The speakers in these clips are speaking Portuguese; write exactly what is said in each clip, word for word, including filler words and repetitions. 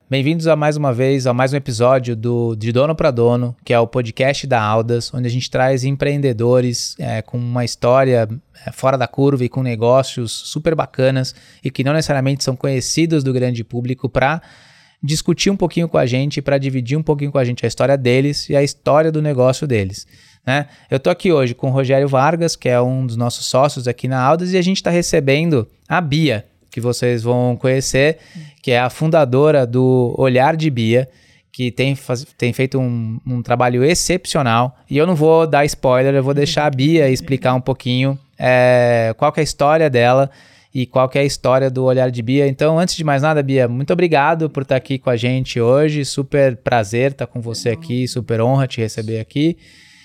Bem-vindos a mais uma vez, a mais um episódio do De Dono para Dono, que é o podcast da Audas, onde a gente traz empreendedores é, com uma história é, fora da curva e com negócios super bacanas e que não necessariamente são conhecidos do grande público para discutir um pouquinho com a gente, para dividir um pouquinho com a gente a história deles e a história do negócio deles. Né? Eu tô aqui hoje com o Rogério Vargas, que é um dos nossos sócios aqui na Audas, e a gente está recebendo a Bia, que vocês vão conhecer, que é a fundadora do Olhar de Bia, que tem, faz, tem feito um, um trabalho excepcional. E eu não vou dar spoiler, eu vou deixar a Bia explicar um pouquinho é, qual que é a história dela e qual que é a história do Olhar de Bia. Então, antes de mais nada, Bia, muito obrigado por estar aqui com a gente hoje. Super prazer estar com você aqui, super honra te receber aqui.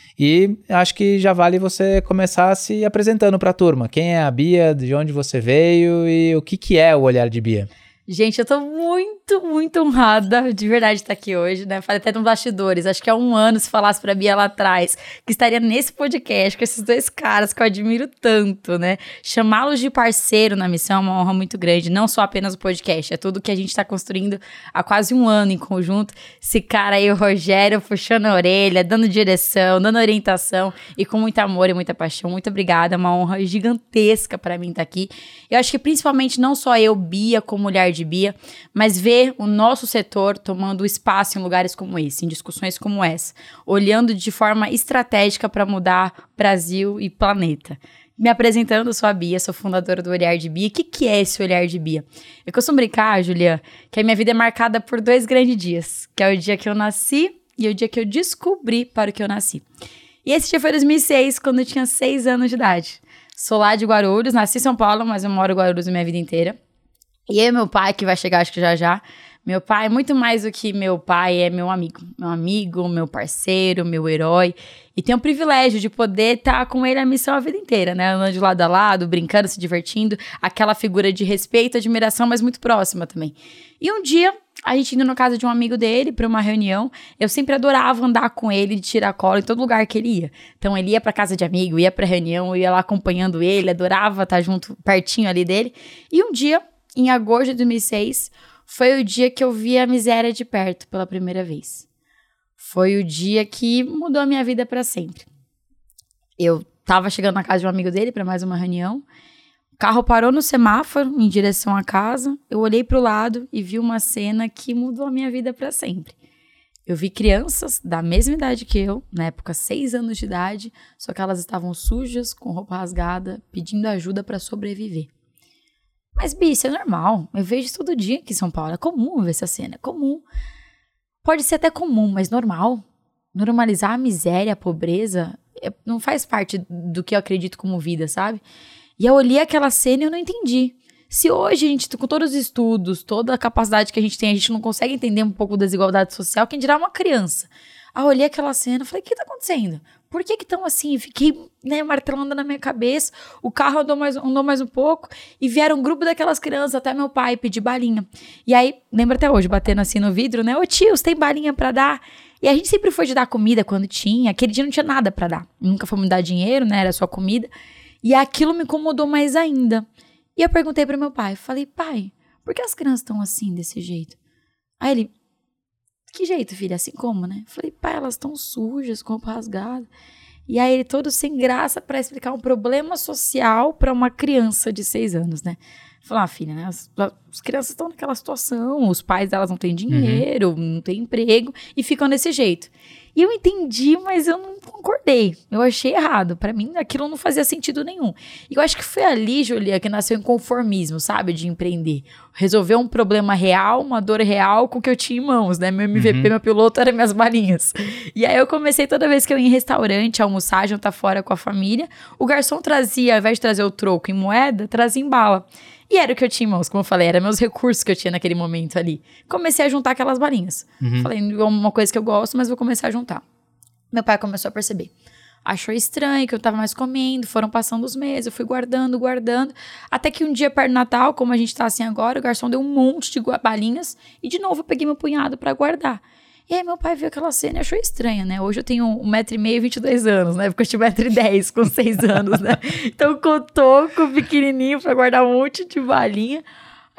E acho que já vale você começar se apresentando para a turma. Quem é a Bia, de onde você veio e o que, que é o Olhar de Bia? Gente, eu tô muito, muito honrada de verdade de estar aqui hoje, né? Falei até nos bastidores, acho que há um ano se falasse pra Bia lá atrás que estaria nesse podcast com esses dois caras que eu admiro tanto, né? Chamá-los de parceiro na missão é uma honra muito grande, não só apenas o podcast, é tudo que a gente tá construindo há quase um ano em conjunto. Esse cara aí, o Rogério, puxando a orelha, dando direção, dando orientação e com muito amor e muita paixão. Muito obrigada, é uma honra gigantesca pra mim estar aqui. Eu acho que principalmente não só eu, Bia, como Olhar de Bia, mas ver o nosso setor tomando espaço em lugares como esse, em discussões como essa, olhando de forma estratégica para mudar Brasil e planeta. Me apresentando, eu sou a Bia, sou fundadora do Olhar de Bia. O que, que é esse Olhar de Bia? Eu costumo brincar, Julia, que a minha vida é marcada por dois grandes dias, que é o dia que eu nasci e o dia que eu descobri para o que eu nasci. E esse dia foi dois mil e seis, quando eu tinha seis anos de idade. Sou lá de Guarulhos, nasci em São Paulo, mas eu moro em Guarulhos a minha vida inteira. E eu e meu pai, que vai chegar acho que já já, meu pai é muito mais do que meu pai, é meu amigo. Meu amigo, meu parceiro, meu herói. E tenho o privilégio de poder estar com ele a missão a vida inteira, né? Andando de lado a lado, brincando, se divertindo. Aquela figura de respeito, admiração, mas muito próxima também. E um dia, a gente indo na casa de um amigo dele para uma reunião, eu sempre adorava andar com ele de tiracolo em todo lugar que ele ia. Então ele ia para casa de amigo, ia para reunião, eu ia lá acompanhando ele, adorava estar junto, pertinho ali dele. E um dia, em agosto de dois mil e seis, foi o dia que eu vi a miséria de perto pela primeira vez. Foi o dia que mudou a minha vida para sempre. Eu tava chegando na casa de um amigo dele para mais uma reunião. O carro parou no semáforo em direção à casa. Eu olhei pro lado e vi uma cena que mudou a minha vida para sempre. Eu vi crianças da mesma idade que eu, na época seis anos de idade, só que elas estavam sujas, com roupa rasgada, pedindo ajuda para sobreviver. Mas, Bi, isso é normal. Eu vejo isso todo dia aqui em São Paulo. É comum ver essa cena, é comum. Pode ser até comum, mas normal. Normalizar a miséria, a pobreza, é, não faz parte do que eu acredito como vida, sabe? E eu olhei aquela cena e eu não entendi. Se hoje a gente, com todos os estudos, toda a capacidade que a gente tem, a gente não consegue entender um pouco da desigualdade social, quem dirá uma criança. Aí eu olhei aquela cena e falei, o que tá acontecendo? Por que que tão assim? Fiquei, né, martelando na minha cabeça. O carro andou mais, andou mais um pouco e vieram um grupo daquelas crianças até meu pai pedir balinha. E aí, lembro até hoje, batendo assim no vidro, né? Ô tios, tem balinha pra dar? E a gente sempre foi de dar comida quando tinha. Aquele dia não tinha nada pra dar. Nunca foi me dar dinheiro, né? Era só comida. E aquilo me incomodou mais ainda. E eu perguntei pro meu pai. Falei, pai, por que as crianças estão assim, desse jeito? Aí ele... Que jeito, filha? Assim como, né? Falei, pai, elas estão sujas, com roupa rasgada. E aí ele todo sem graça para explicar um problema social para uma criança de seis anos, né? Falei, ah, filha, né? As, as crianças estão naquela situação, os pais delas não têm dinheiro, uhum. não têm emprego e ficam desse jeito. E eu entendi, mas eu não concordei. Eu achei errado. Pra mim, aquilo não fazia sentido nenhum. E eu acho que foi ali, Julia, que nasceu o inconformismo, sabe? De empreender. Resolver um problema real, uma dor real com o que eu tinha em mãos, né? Meu M V P, uhum. meu piloto, eram minhas balinhas. E aí eu comecei toda vez que eu ia em restaurante, almoçar, jantar fora com a família, o garçom trazia, ao invés de trazer o troco em moeda, trazia em bala. E era o que eu tinha em mãos, como eu falei, eram meus recursos que eu tinha naquele momento ali. Comecei a juntar aquelas balinhas. Uhum. Falei, é uma coisa que eu gosto, mas vou começar a juntar. Meu pai começou a perceber. Achou estranho que eu tava mais comendo, foram passando os meses, eu fui guardando, guardando. Até que um dia perto do Natal, como a gente tá assim agora, o garçom deu um monte de balinhas e de novo eu peguei meu punhado pra guardar. E aí meu pai viu aquela cena e achou estranha, né? Hoje eu tenho um metro e meio e vinte e dois anos, né? Porque eu tinha um metro e dez com seis anos, né? Então com toco pequenininho pra guardar um monte de balinha.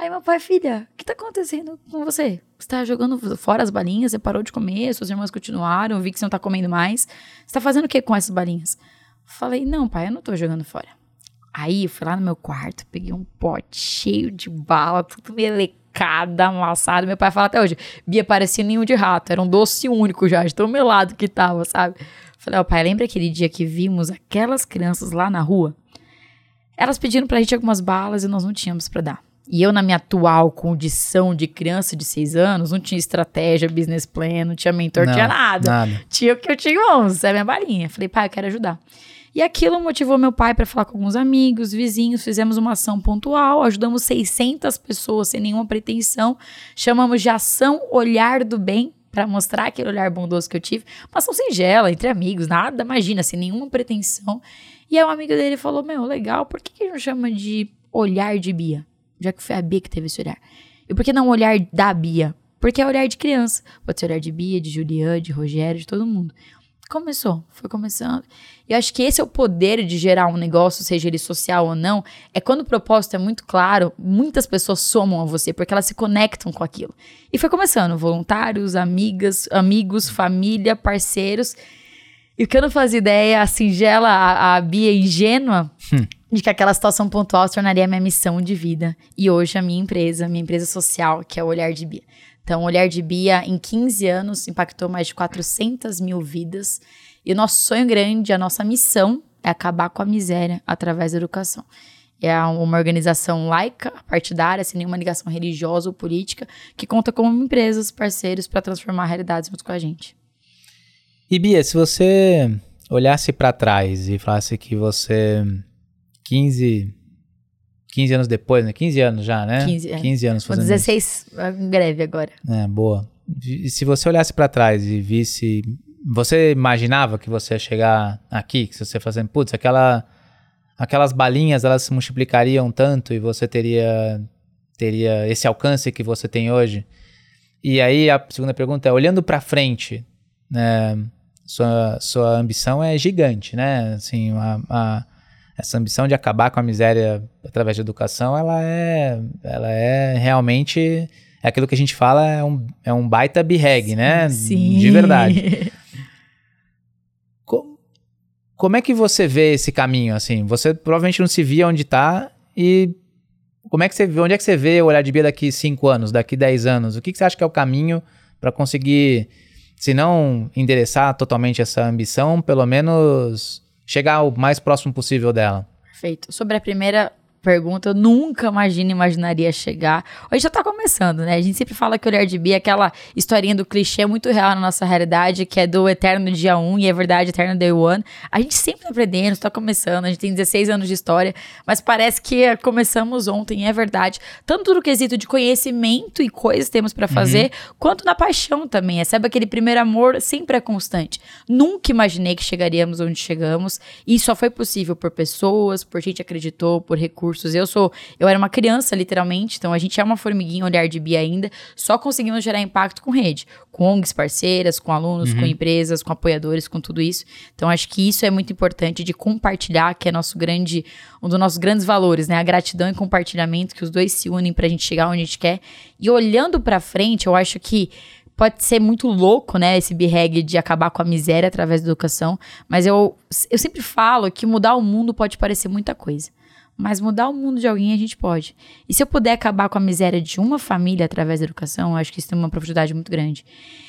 Aí meu pai, filha, o que tá acontecendo com você? Você tá jogando fora as balinhas, você parou de comer, suas irmãs continuaram, eu vi que você não tá comendo mais. Você tá fazendo o que com essas balinhas? Falei, não, pai, eu não tô jogando fora. Aí eu fui lá no meu quarto, peguei um pote cheio de bala, tudo melecada, amassado. Meu pai fala até hoje, Bia, parecia ninho de rato, era um doce único já, de tão melado que tava, sabe? Falei, ó, pai, lembra aquele dia que vimos aquelas crianças lá na rua? Elas pediram pra gente algumas balas e nós não tínhamos pra dar. E eu, na minha atual condição de criança de seis anos, não tinha estratégia, business plan, não tinha mentor, não tinha nada. nada. Tinha o que eu tinha em mãos, é a minha balinha. Falei, pai, eu quero ajudar. E aquilo motivou meu pai para falar com alguns amigos, vizinhos, fizemos uma ação pontual, ajudamos seiscentas pessoas sem nenhuma pretensão, chamamos de ação Olhar do Bem, para mostrar aquele olhar bondoso que eu tive. Uma ação singela, entre amigos, nada, imagina, sem nenhuma pretensão. E aí um amigo dele falou, meu, legal, por que que a gente não chama de Olhar de Bia? Já que foi a Bia que teve esse olhar. E por que não olhar da Bia? Porque é olhar de criança. Pode ser olhar de Bia, de Juliane, de Rogério, de todo mundo. Começou, foi começando. E eu acho que esse é o poder de gerar um negócio, seja ele social ou não, é quando o propósito é muito claro, muitas pessoas somam a você, porque elas se conectam com aquilo. E foi começando, voluntários, amigas, amigos, família, parceiros. E o que eu não fazia ideia, a singela, a, a Bia ingênua, hum. de que aquela situação pontual se tornaria a minha missão de vida. E hoje a minha empresa, minha empresa social, que é o Olhar de Bia. Então, o Olhar de Bia, em quinze anos, impactou mais de quatrocentas mil vidas. E o nosso sonho grande, a nossa missão, é acabar com a miséria através da educação. É uma organização laica, partidária, sem nenhuma ligação religiosa ou política, que conta com empresas, parceiros, para transformar realidades junto com a gente. E Bia, se você olhasse para trás e falasse que você, quinze, quinze anos depois, né? quinze anos já, né? quinze, é. quinze anos fazendo dezesseis em breve agora. É, boa. E se você olhasse para trás e visse... Você imaginava que você ia chegar aqui? Que você fazendo, putz, aquela, aquelas balinhas, elas se multiplicariam tanto e você teria, teria esse alcance que você tem hoje? E aí a segunda pergunta é, olhando para frente, né? Sua, sua ambição é gigante, né? Assim, a, a, essa ambição de acabar com a miséria através da educação, ela é, ela é realmente, é aquilo que a gente fala, é um, é um baita birreg, né? Sim. De verdade. Como, como é que você vê esse caminho, assim? Você provavelmente não se via onde está e como é que você vê, onde é que você vê o Olhar de Bia daqui cinco anos, daqui dez anos? O que, que você acha que é o caminho para conseguir... Se não endereçar totalmente essa ambição, pelo menos chegar o mais próximo possível dela. Perfeito. Sobre a primeira pergunta, eu nunca imagino, imaginaria chegar. Hoje já tá começando, né? A gente sempre fala que o Olhar de Bia é aquela historinha do clichê muito real na nossa realidade, que é do eterno dia um e é verdade, eterno day one. A gente sempre tá aprendendo, está começando, a gente tem dezesseis anos de história, mas parece que começamos ontem, é verdade. Tanto no quesito de conhecimento e coisas que temos para fazer, uhum. quanto na paixão também. Sabe, aquele primeiro amor sempre é constante. Nunca imaginei que chegaríamos onde chegamos, e só foi possível por pessoas, por gente que acreditou, por recursos. Eu sou, eu era uma criança, literalmente, então a gente é uma formiguinha Olhar de Bia ainda, só conseguimos gerar impacto com rede, com O N Gs parceiras, com alunos, uhum. com empresas, com apoiadores, com tudo isso. Então acho que isso é muito importante de compartilhar, que é nosso grande, um dos nossos grandes valores, né? A gratidão e compartilhamento, que os dois se unem pra gente chegar onde a gente quer. E olhando pra frente, eu acho que pode ser muito louco, né, esse birreg de acabar com a miséria através da educação, mas eu, eu sempre falo que mudar o mundo pode parecer muita coisa. Mas mudar o mundo de alguém a gente pode. E se eu puder acabar com a miséria de uma família através da educação, eu acho que isso tem uma profundidade muito grande.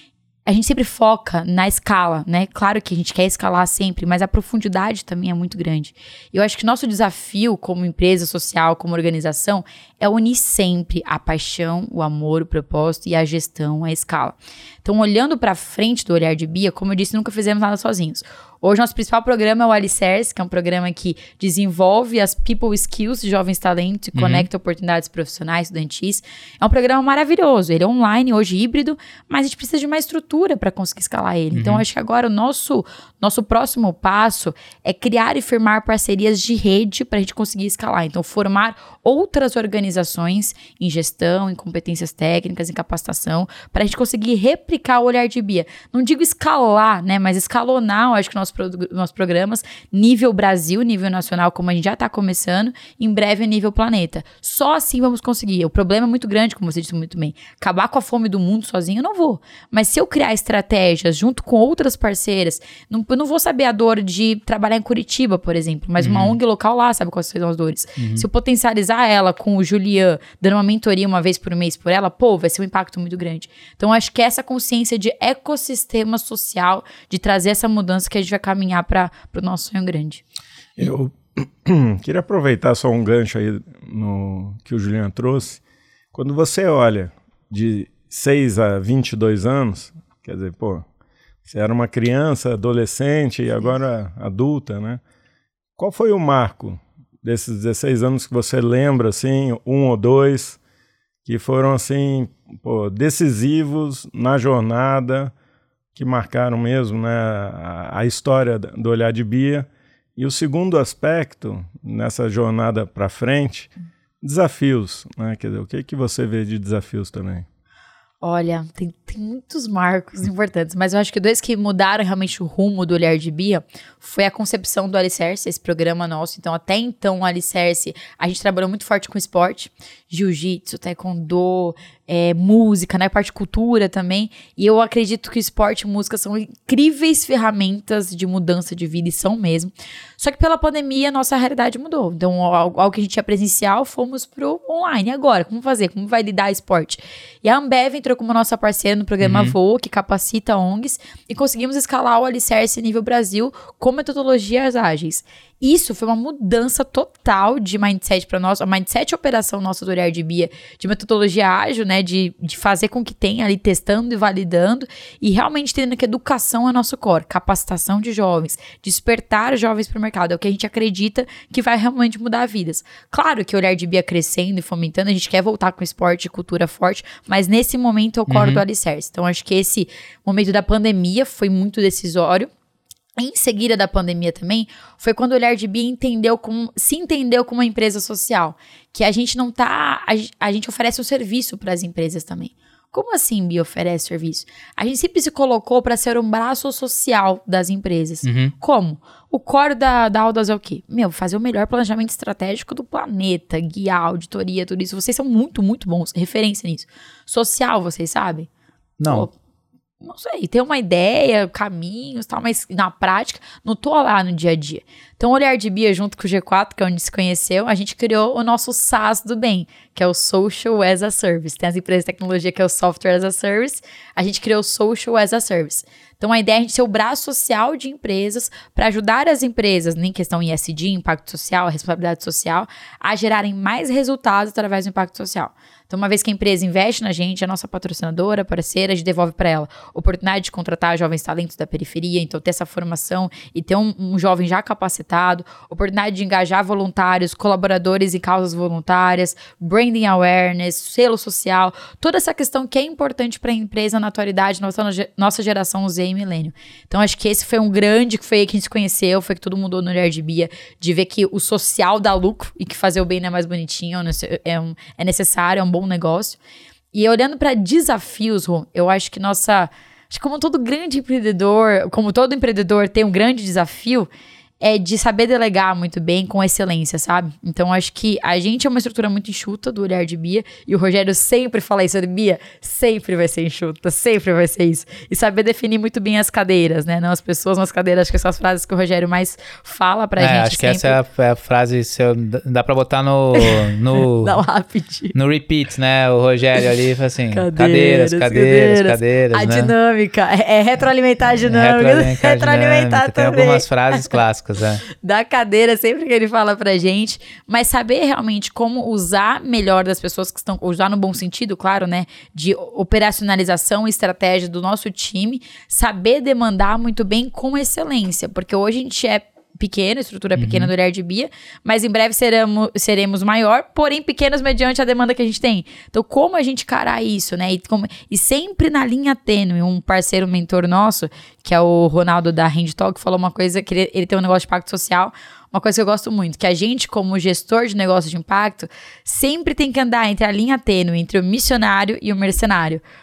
A gente sempre foca na escala, né? Claro que a gente quer escalar sempre, mas a profundidade também é muito grande. E eu acho que nosso desafio como empresa social, como organização, é unir sempre a paixão, o amor, o propósito e a gestão, a escala. Então, olhando para frente do Olhar de Bia, como eu disse, nunca fizemos nada sozinhos. Hoje, nosso principal programa é o Alicerce, que é um programa que desenvolve as people skills de jovens talentos e uhum. conecta oportunidades profissionais, estudantis. É um programa maravilhoso. Ele é online, hoje híbrido, mas a gente precisa de uma estrutura para conseguir escalar ele. Uhum. Então, acho que agora o nosso, nosso próximo passo é criar e firmar parcerias de rede para a gente conseguir escalar. Então, formar outras organizações em gestão, em competências técnicas, em capacitação, para a gente conseguir replicar o Olhar de Bia. Não digo escalar, né, mas escalonar, eu acho que o nosso nossos, pro, nossos programas, nível Brasil, nível nacional, como a gente já está começando, em breve nível planeta. Só assim vamos conseguir. O problema é muito grande, como você disse muito bem. Acabar com a fome do mundo sozinho eu não vou. Mas se eu criar estratégias junto com outras parceiras, não, eu não vou saber a dor de trabalhar em Curitiba, por exemplo, mas uhum. uma O N G local lá sabe quais são as dores. Uhum. Se eu potencializar ela com o Julian, dando uma mentoria uma vez por mês por ela, pô, vai ser um impacto muito grande. Então, acho que essa consciência de ecossistema social, de trazer essa mudança que a gente vai caminhar para o nosso sonho grande. Eu queria aproveitar só um gancho aí no que o Julian trouxe. Quando você olha de seis a vinte e dois anos, quer dizer, pô, você era uma criança, adolescente e agora adulta, né? Qual foi o marco desses dezesseis anos que você lembra, assim, um ou dois, que foram, assim, pô, decisivos na jornada, que marcaram mesmo, né, a, a história do Olhar de Bia? E o segundo aspecto, nessa jornada para frente, desafios, né? Quer dizer, o que, que você vê de desafios também? Olha, tem, tem muitos marcos importantes, mas eu acho que dois que mudaram realmente o rumo do Olhar de Bia foi a concepção do Alicerce, esse programa nosso. Então, até então, o Alicerce, a gente trabalhou muito forte com esporte, jiu-jitsu, taekwondo, é, música, né, parte de cultura também. E eu acredito que esporte e música são incríveis ferramentas de mudança de vida, e são mesmo. Só que pela pandemia, a nossa realidade mudou. Então, algo, algo que a gente tinha presencial, fomos pro online. E agora? Como fazer? Como vai lidar esporte? E a Ambev entrou como nossa parceira no programa uhum. Voa, que capacita O N Gs, e conseguimos escalar o Alicerce nível Brasil com metodologias ágeis. Isso foi uma mudança total de mindset para nós, a mindset operação nossa do Olhar de Bia, de metodologia ágil, né, de, de fazer com que tenha ali testando e validando, e realmente entendendo que educação é nosso core, capacitação de jovens, despertar os jovens para o mercado, é o que a gente acredita que vai realmente mudar vidas. Claro que o Olhar de Bia crescendo e fomentando, a gente quer voltar com esporte e cultura forte, mas nesse momento é o core uhum. do Alicerce. Então, acho que esse momento da pandemia foi muito decisório. Em seguida da pandemia também, foi quando o Olhar de Bia entendeu como, se entendeu como uma empresa social. Que a gente não tá... A, a gente oferece um serviço para as empresas também. Como assim Bia oferece serviço? A gente sempre se colocou para ser um braço social das empresas. Uhum. Como? O core da, da Aldas é o quê? Meu, fazer o melhor planejamento estratégico do planeta, guiar, auditoria, tudo isso. Vocês são muito, muito bons. Referência nisso. Social, vocês sabem? Não. Pô, não sei, ter uma ideia, caminhos e tal, mas na prática, não tô lá no dia a dia. Então, o Olhar de Bia, junto com o G quatro, que é onde se conheceu, a gente criou o nosso SaaS do bem, que é o Social as a Service. Tem as empresas de tecnologia, que é o Software as a Service. A gente criou o Social as a Service. Então, a ideia é a gente ser o braço social de empresas para ajudar as empresas, em questão E S G, impacto social, responsabilidade social, a gerarem mais resultados através do impacto social. Então, uma vez que a empresa investe na gente, a nossa patrocinadora, parceira, a gente devolve para ela oportunidade de contratar jovens talentos da periferia, então ter essa formação e ter um, um jovem já capacitado, oportunidade de engajar voluntários, colaboradores em causas voluntárias, branding awareness, selo social, toda essa questão que é importante para a empresa na atualidade, nossa, nossa geração Z e milênio. Então, acho que esse foi um grande, que foi aí que a gente se conheceu, foi que todo mundo mudou no Olhar de Bia, de ver que o social dá lucro e que fazer o bem não é mais bonitinho, é, um, é necessário, é um bom negócio. E olhando para desafios, Ron, eu acho que nossa... Acho que como todo grande empreendedor, como todo empreendedor tem um grande desafio, é de saber delegar muito bem com excelência, sabe? Então, acho que a gente é uma estrutura muito enxuta do Olhar de Bia, e o Rogério sempre fala isso, Bia, sempre vai ser enxuta, sempre vai ser isso. E saber definir muito bem as cadeiras, né? Não as pessoas, mas as cadeiras, acho que são as frases que o Rogério mais fala pra é, gente acho sempre. que essa é a, é a frase, se eu, dá pra botar no... no Dá um lápide. No repeat, né? O Rogério ali fala assim, cadeiras, cadeiras, cadeiras, cadeiras, cadeiras, A né? dinâmica, é, é retroalimentar a dinâmica, retroalimentar, retroalimentar dinâmica. também. Tem algumas frases clássicas, é. Da cadeira, sempre que ele fala pra gente, mas saber realmente como usar melhor das pessoas que estão, usar no bom sentido, claro, né, de operacionalização e estratégia do nosso time, saber demandar muito bem com excelência, porque hoje a gente é pequeno, estrutura pequena uhum. do Olhar de Bia, mas em breve seremos, seremos maior, porém pequenos mediante a demanda que a gente tem. Então, como a gente encarar isso, né? E, como, e sempre na linha tênue, um parceiro, mentor nosso, que é o Ronaldo da Hand Talk, falou uma coisa, que ele, ele tem um negócio de impacto social, uma coisa que eu gosto muito, que a gente, como gestor de negócio de impacto, sempre tem que andar entre a linha tênue, entre o missionário e o mercenário.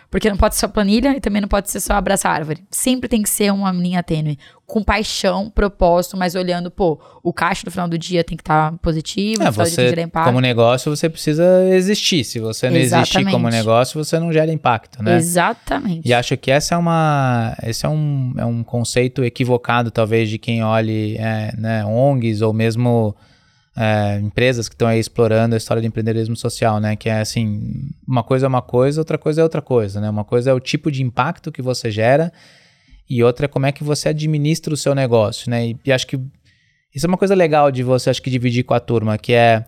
Porque não pode ser só planilha e também não pode ser só abraçar a árvore. Sempre tem que ser uma linha tênue. Com paixão, propósito, mas olhando, pô, o caixa no final do dia tem que estar positivo, É, no final do dia tem que você, gerar impacto. como negócio, você precisa existir. Se você não Exatamente. existir como negócio, você não gera impacto, né? Exatamente. E acho que essa é uma, esse é um, é um conceito equivocado, talvez, de quem olhe é, né, O N Gs ou mesmo é, empresas que estão aí explorando a história de empreendedorismo social, né? Que é assim, uma coisa é uma coisa, outra coisa é outra coisa, né? Uma coisa é o tipo de impacto que você gera e outra é como é que você administra o seu negócio, né? E, e acho que isso é uma coisa legal de você, acho que, dividir com a turma, que é...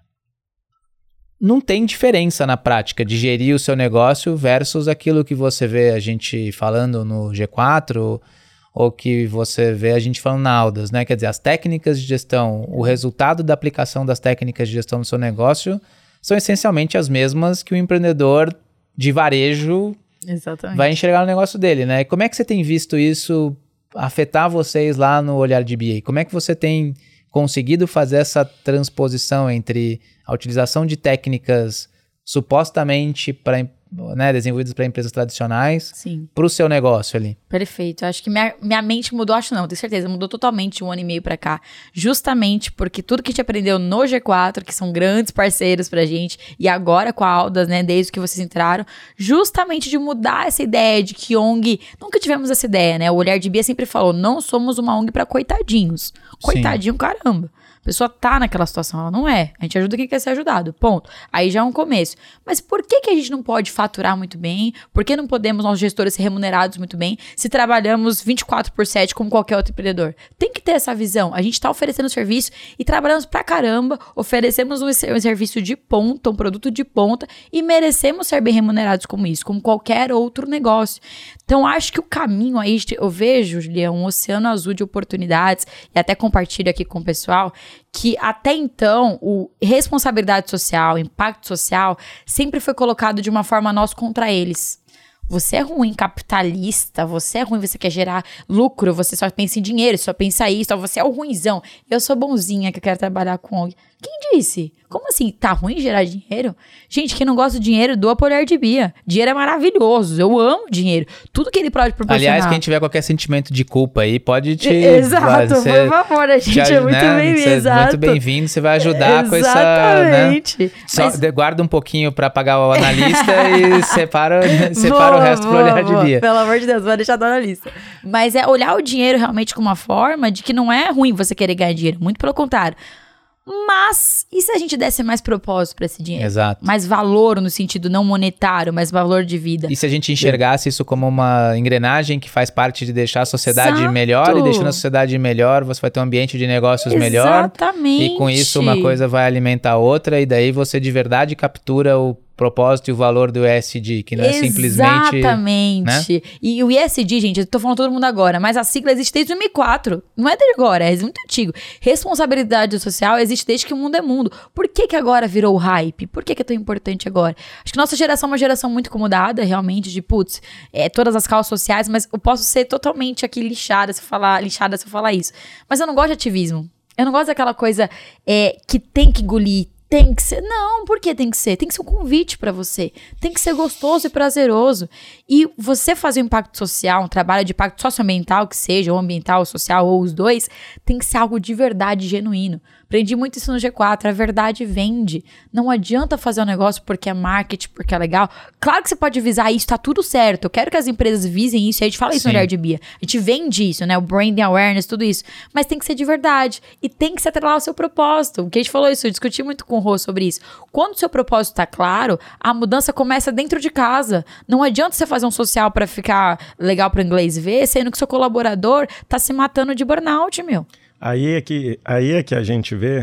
Não tem diferença na prática de gerir o seu negócio versus aquilo que você vê a gente falando no G quatro ou que você vê a gente falando na Audas, né? Quer dizer, as técnicas de gestão, o resultado da aplicação das técnicas de gestão no seu negócio são essencialmente as mesmas que o empreendedor de varejo Exatamente. vai enxergar no negócio dele, né? E como é que você tem visto isso afetar vocês lá no Olhar de B A? Como é que você tem conseguido fazer essa transposição entre a utilização de técnicas supostamente para, né, desenvolvidas para empresas tradicionais para o seu negócio ali? Perfeito. Acho que minha, minha mente mudou, acho não, tenho certeza, mudou totalmente de um ano e meio pra cá. Justamente porque tudo que a gente aprendeu no G quatro, que são grandes parceiros pra gente, e agora com a Audas, né, desde que vocês entraram, justamente de mudar essa ideia de que O N G, nunca tivemos essa ideia, né? O Olhar de Bia sempre falou, não somos uma O N G pra coitadinhos. Coitadinho, Sim. caramba. A pessoa tá naquela situação, ela não é. A gente ajuda quem quer ser ajudado, ponto. Aí já é um começo. Mas por que que a gente não pode faturar muito bem? Por que não podemos, nós gestores, ser remunerados muito bem, se trabalhamos vinte e quatro por sete como qualquer outro empreendedor? Tem que ter essa visão. A gente tá oferecendo serviço e trabalhamos pra caramba, oferecemos um, um serviço de ponta, um produto de ponta e merecemos ser bem remunerados como isso, como qualquer outro negócio. Então, acho que o caminho aí, eu vejo, Julia, um oceano azul de oportunidades, e até compartilho aqui com o pessoal, que até então, o responsabilidade social, impacto social, sempre foi colocado de uma forma nós contra eles. Você é ruim capitalista, você é ruim, você quer gerar lucro, você só pensa em dinheiro, só pensa isso, você é o ruinzão. Eu sou bonzinha que eu quero trabalhar com O N G. Quem disse? Como assim? Tá ruim gerar dinheiro? Gente, quem não gosta de dinheiro, doa pro Olhar de Bia. Dinheiro é maravilhoso, eu amo dinheiro. Tudo que ele pode proporcionar. Aliás, quem tiver qualquer sentimento de culpa aí, pode te... Exato, você, por favor, a gente já, é muito né, bem-vindo. Exato. Muito bem-vindo, você vai ajudar Exatamente. com essa... Exatamente. Né? Só Mas... guarda um pouquinho pra pagar o analista e separa, separa boa, o resto boa, pro Olhar boa. de Bia. Pelo amor de Deus, vai deixar do analista. Mas é olhar o dinheiro realmente como uma forma de que não é ruim você querer ganhar dinheiro, muito pelo contrário. Mas, e se a gente desse mais propósito para esse dinheiro? Exato. Mais valor no sentido não monetário, mas valor de vida. E se a gente enxergasse isso como uma engrenagem que faz parte de deixar a sociedade Exato. melhor, e deixando a sociedade melhor, você vai ter um ambiente de negócios Exatamente. melhor. Exatamente. E com isso uma coisa vai alimentar a outra, e daí você de verdade captura o propósito e o valor do E S G, que não é simplesmente... Exatamente. Né? E o E S G, gente, eu tô falando todo mundo agora, mas a sigla existe desde dois mil e quatro. Não é de agora, é muito antigo. Responsabilidade social existe desde que o mundo é mundo. Por que que agora virou hype? Por que que é tão importante agora? Acho que nossa geração é uma geração muito acomodada, realmente, de putz, é, todas as causas sociais, mas eu posso ser totalmente aqui lixada se eu falar, lixada se eu falar isso. Mas eu não gosto de ativismo. Eu não gosto daquela coisa é, que tem que engolir. Tem que ser. Não, por que tem que ser? Tem que ser um convite pra você. Tem que ser gostoso e prazeroso. E você fazer um impacto social, um trabalho de impacto socioambiental, que seja, ou ambiental, ou social, ou os dois, tem que ser algo de verdade genuíno. Aprendi muito isso no G quatro. A verdade vende. Não adianta fazer um negócio porque é marketing, porque é legal. Claro que você pode visar isso, tá tudo certo. Eu quero que as empresas visem isso. E a gente fala isso Sim. no Olhar de Bia. A gente vende isso, né? O branding awareness, tudo isso. Mas tem que ser de verdade. E tem que se atrelar ao seu propósito. O que a gente falou isso, eu discuti muito com o Rô sobre isso. Quando o seu propósito tá claro, a mudança começa dentro de casa. Não adianta você fazer um social pra ficar legal pro inglês ver, sendo que seu colaborador tá se matando de burnout, meu. Aí é, que, aí é que a gente vê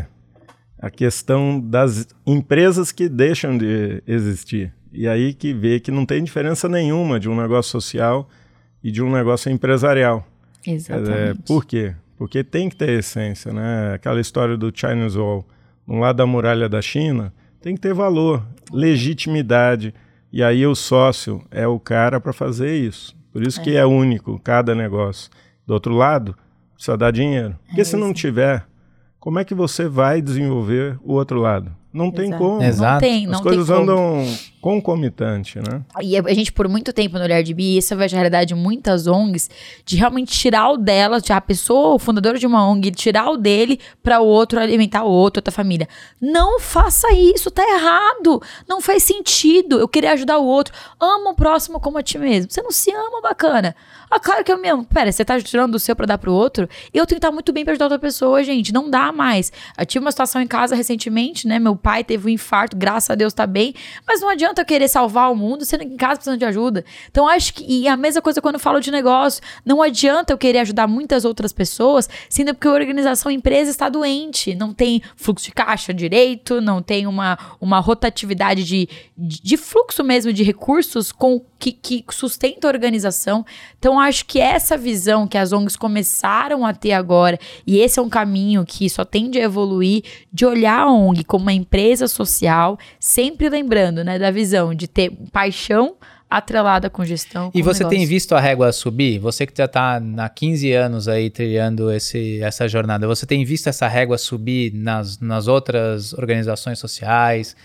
a questão das empresas que deixam de existir. E aí que vê que não tem diferença nenhuma de um negócio social e de um negócio empresarial. Exatamente. É, por quê? Porque tem que ter essência, né? Aquela história do Chinese Wall, um lado da muralha da China, tem que ter valor, legitimidade. E aí o sócio é o cara para fazer isso. Por isso é. que é único cada negócio. Do outro lado, precisa dar dinheiro. Porque é se não tiver, como é que você vai desenvolver o outro lado? Não tem Exato. como. Exato. Não tem, não As coisas tem andam concomitante, né? E a gente, por muito tempo no Olhar de Bia, isso eu vejo a realidade de muitas O N Gs, de realmente tirar o dela, de a pessoa, o fundador de uma O N G, tirar o dele para o outro alimentar o outro, outra família. Não faça isso, tá errado. Não faz sentido eu querer ajudar o outro. Ama o próximo como a ti mesmo. Você não se ama, bacana. Ah, claro que eu me amo. Pera, você tá tirando do seu pra dar pro outro? Eu tenho que estar muito bem pra ajudar outra pessoa, gente. Não dá mais. Eu tive uma situação em casa recentemente, né? Meu pai teve um infarto, graças a Deus tá bem. Mas não adianta eu querer salvar o mundo sendo que em casa precisando de ajuda. Então, acho que... E a mesma coisa quando eu falo de negócio. Não adianta eu querer ajudar muitas outras pessoas, sendo porque a organização, a empresa está doente. Não tem fluxo de caixa direito, não tem uma, uma rotatividade de, de, de fluxo mesmo de recursos com, que, que sustenta a organização. Então, acho que essa visão que as O N Gs começaram a ter agora, e esse é um caminho que só tende a evoluir, de olhar a O N G como uma empresa social, sempre lembrando, né, da visão de ter paixão atrelada com gestão. E com você negócio. tem visto a régua subir? Você que já está há quinze anos aí trilhando esse, essa jornada, você tem visto essa régua subir nas, nas outras organizações sociais?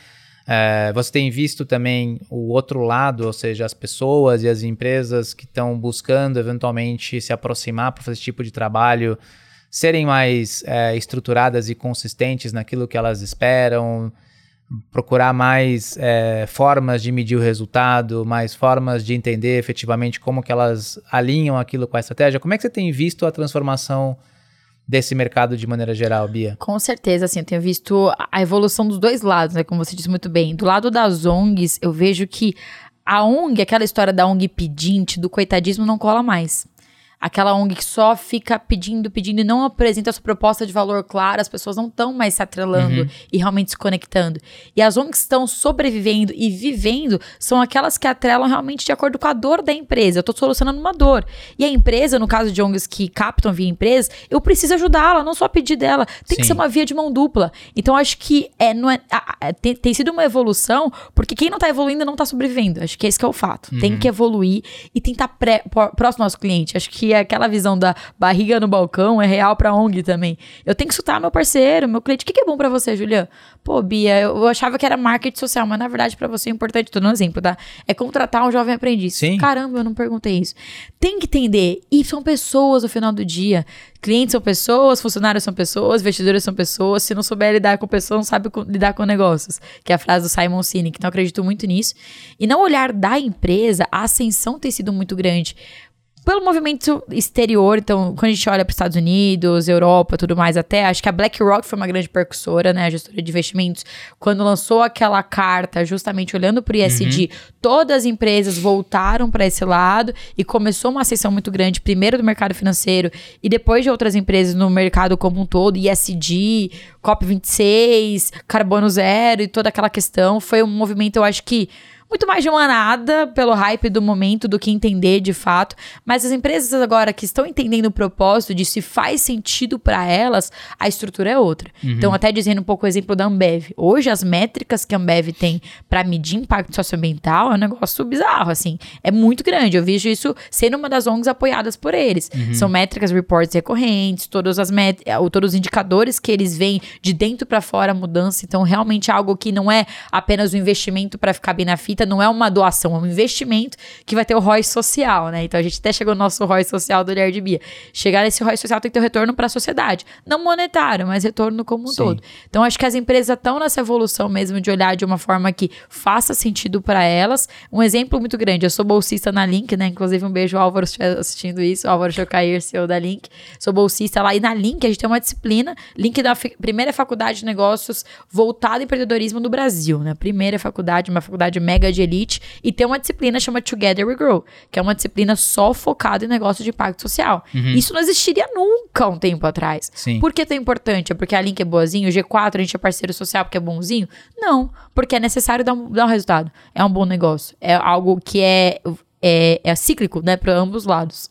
É, você tem visto também o outro lado, ou seja, as pessoas e as empresas que estão buscando eventualmente se aproximar para fazer esse tipo de trabalho, serem mais é, estruturadas e consistentes naquilo que elas esperam, procurar mais é, formas de medir o resultado, mais formas de entender efetivamente como que elas alinham aquilo com a estratégia. Como é que você tem visto a transformação desse mercado de maneira geral, Bia? Com certeza, assim, eu tenho visto a evolução dos dois lados, né, como você disse muito bem. Do lado das O N Gs, eu vejo que a O N G, aquela história da O N G pedinte, do coitadismo, não cola mais. Aquela O N G que só fica pedindo, pedindo e não apresenta a sua proposta de valor clara, as pessoas não estão mais se atrelando uhum. e realmente se conectando. E as O N Gs que estão sobrevivendo e vivendo são aquelas que atrelam realmente de acordo com a dor da empresa. Eu estou solucionando uma dor. E a empresa, no caso de O N Gs que captam via empresa, eu preciso ajudá-la, não só pedir dela. Tem Sim. que ser uma via de mão dupla. Então, acho que é, não é, a, a, tem, tem sido uma evolução, porque quem não está evoluindo não está sobrevivendo. Acho que esse que é o fato. Uhum. Tem que evoluir e tem que estar pré, próximo ao nosso cliente. Acho que aquela visão da barriga no balcão é real pra O N G também. Eu tenho que escutar meu parceiro, meu cliente. O que, que é bom pra você, Juliana? Pô, Bia, eu achava que era marketing social, mas na verdade pra você é importante, tô dando um exemplo, tá? É contratar um jovem aprendiz. Sim. Caramba, eu não perguntei isso. Tem que entender. E são pessoas no final do dia. Clientes são pessoas, funcionários são pessoas, investidores são pessoas. Se não souber lidar com pessoas, não sabe com, lidar com negócios. Que é a frase do Simon Sinek. Então eu acredito muito nisso. E no olhar da empresa, a ascensão tem sido muito grande. Pelo movimento exterior, então, quando a gente olha para os Estados Unidos, Europa, tudo mais até, acho que a BlackRock foi uma grande percussora, né, a gestora de investimentos, quando lançou aquela carta, justamente olhando para o E S G, uhum. todas as empresas voltaram para esse lado e começou uma ascensão muito grande, primeiro do mercado financeiro e depois de outras empresas no mercado como um todo, E S G, COP vinte e seis, Carbono Zero e toda aquela questão. Foi um movimento, eu acho que muito mais de uma nada pelo hype do momento do que entender de fato. Mas as empresas agora que estão entendendo o propósito de se faz sentido para elas, a estrutura é outra. Uhum. Então, até dizendo um pouco o exemplo da Ambev. Hoje, as métricas que a Ambev tem para medir impacto socioambiental é um negócio bizarro, assim. É muito grande. Eu vejo isso sendo uma das O N Gs apoiadas por eles. Uhum. São métricas, reports recorrentes, todos, as met- todos os indicadores que eles veem de dentro para fora a mudança. Então, realmente é algo que não é apenas um investimento para ficar bem na fita, não é uma doação, é um investimento que vai ter o R O I social, né? Então a gente até chegou no nosso R O I social do Olhar de Bia. Chegar nesse R O I social tem que ter um retorno para a sociedade. Não monetário, mas retorno como um Sim. todo. Então acho que as empresas estão nessa evolução mesmo de olhar de uma forma que faça sentido para elas. Um exemplo muito grande, eu sou bolsista na Link, né? Inclusive um beijo ao Álvaro se estiver assistindo isso, Álvaro Chocair, C E O da Link. Sou bolsista lá e na Link a gente tem uma disciplina, Link da f- primeira faculdade de negócios voltada ao empreendedorismo do Brasil, né? Primeira faculdade, uma faculdade mega de elite, e tem uma disciplina chamada Together We Grow, que é uma disciplina só focada em negócio de impacto social. Uhum. Isso não existiria nunca um tempo atrás. Sim. Por que é tão importante? É porque a Link é boazinho, o G quatro a gente é parceiro social porque é bonzinho? Não, porque é necessário dar um, dar um resultado. É um bom negócio. É algo que é, é, é cíclico, né, para ambos os lados.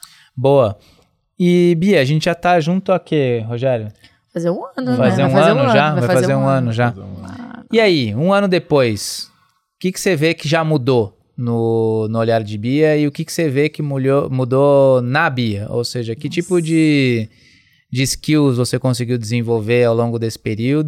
Boa. E, Bia, a gente já tá junto a quê, Rogério? Fazer um ano, Vai fazer né? um Vai fazer ano um já? ano. Vai, Vai fazer, fazer um, um ano, ano já. Um e aí, um ano depois, o que, que você vê que já mudou no, no Olhar de Bia e o que, que você vê que mudou, mudou na Bia? Ou seja, que Nossa. tipo de, de skills você conseguiu desenvolver ao longo desse período?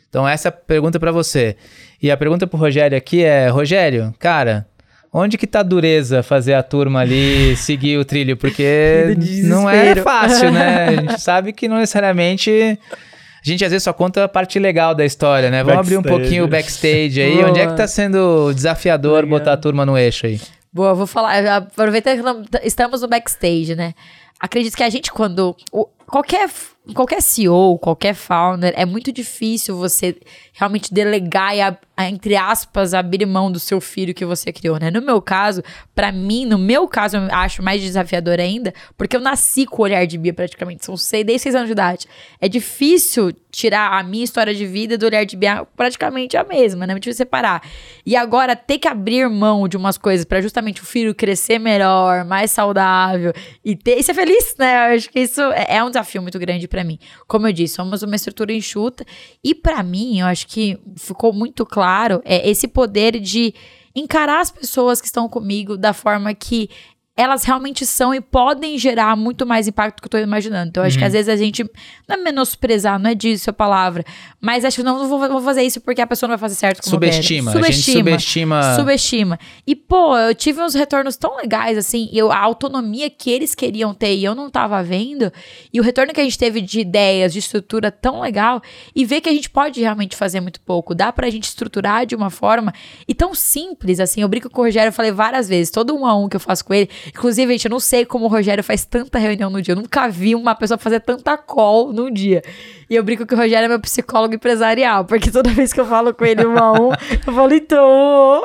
Então essa é a pergunta para você. E a pergunta pro Rogério aqui é, Rogério, cara, onde que tá a dureza fazer a turma ali seguir o trilho? Porque não é fácil, né? A gente sabe que não necessariamente... A gente às vezes só conta a parte legal da história, né? Vamos backstage. Abrir um pouquinho o backstage aí. Boa. Onde é que tá sendo desafiador Legal. Botar a turma no eixo aí? Boa, vou falar. Aproveitando que estamos no backstage, né? Acredito que a gente, quando... O, qualquer, qualquer C E O, qualquer founder, é muito difícil você realmente delegar e, a, a, entre aspas, abrir mão do seu filho que você criou, né? No meu caso, pra mim, no meu caso, eu acho mais desafiador ainda, porque eu nasci com o olhar de Bia praticamente, são seis, desde seis anos de idade. É difícil tirar a minha história de vida do olhar de Bia, praticamente a mesma, né? É muito difícil separar. E agora, ter que abrir mão de umas coisas pra justamente o filho crescer melhor, mais saudável e, ter, e ser feliz, né? Eu acho que isso é, é um desafio muito grande pra mim. Como eu disse, somos uma estrutura enxuta e pra mim, eu acho que ficou muito claro é esse poder de encarar as pessoas que estão comigo da forma que elas realmente são e podem gerar muito mais impacto do que eu tô imaginando. Então, eu acho uhum. que às vezes a gente, não é menosprezar, não é disso a palavra, mas acho que não, não vou, vou fazer isso porque a pessoa não vai fazer certo como subestima, eu quero. Subestima. A gente subestima. Subestima. E, pô, eu tive uns retornos tão legais, assim, eu, a autonomia que eles queriam ter e eu não tava vendo, e o retorno que a gente teve de ideias, de estrutura tão legal, e ver que a gente pode realmente fazer muito pouco. Dá pra gente estruturar de uma forma e tão simples, assim, eu brinco com o Rogério, eu falei várias vezes, todo um a um que eu faço com ele. Inclusive, gente, eu não sei como o Rogério faz tanta reunião no dia. Eu nunca vi uma pessoa fazer tanta call num dia. E eu brinco que o Rogério é meu psicólogo empresarial, porque toda vez que eu falo com ele um a um, eu falo, então,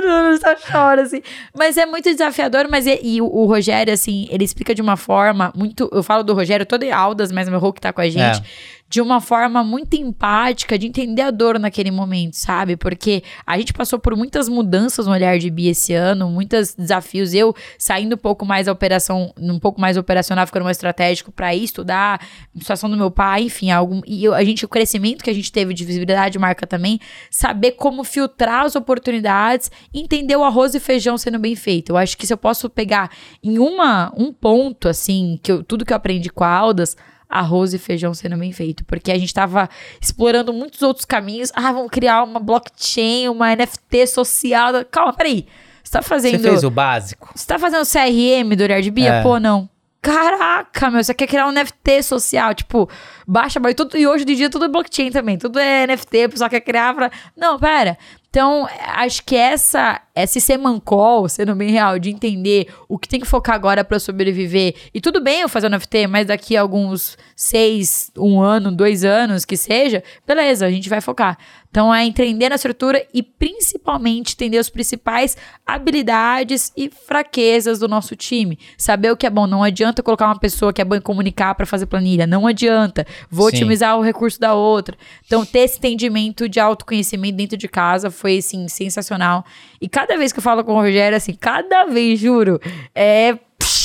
só choro, assim. Mas é muito desafiador, mas e, e o, o Rogério, assim, ele explica de uma forma muito... Eu falo do Rogério, todo em Aldas, mas meu Hulk tá com a gente... É. De uma forma muito empática, de entender a dor naquele momento, sabe? Porque a gente passou por muitas mudanças no olhar de Bia esse ano, muitos desafios. Eu saindo um pouco mais da operação, um pouco mais operacional, ficando mais estratégico para ir estudar, a situação do meu pai, enfim, algum, e eu, a gente, o crescimento que a gente teve de visibilidade de marca também, saber como filtrar as oportunidades, entender o arroz e feijão sendo bem feito. Eu acho que se eu posso pegar em uma, um ponto, assim, que eu, tudo que eu aprendi com a Aldas, arroz e feijão sendo bem feito, porque a gente tava explorando muitos outros caminhos. Ah, vamos criar uma blockchain, uma N F T social. Calma, peraí. Você tá fazendo... Você fez o básico. Você tá fazendo C R M do olhar de Bia? É. Pô, não. Caraca, meu, você quer criar um N F T social, tipo, baixa, e, tudo, e hoje em dia tudo é blockchain também, tudo é N F T, o pessoal quer criar pra... Não, pera. Então, acho que essa, esse semancol, sendo bem real, de entender o que tem que focar agora pra sobreviver. E tudo bem eu fazer um N F T, mas daqui a alguns seis, um ano, dois anos, que seja, beleza, a gente vai focar. Então, é entender a estrutura e, principalmente, entender as principais habilidades e fraquezas do nosso time. Saber o que é bom. Não adianta colocar uma pessoa que é boa em comunicar pra fazer planilha. Não adianta. Vou Sim. otimizar o recurso da outra. Então, ter esse entendimento de autoconhecimento dentro de casa foi, assim, sensacional. E cada vez que eu falo com o Rogério, assim, cada vez, juro, é...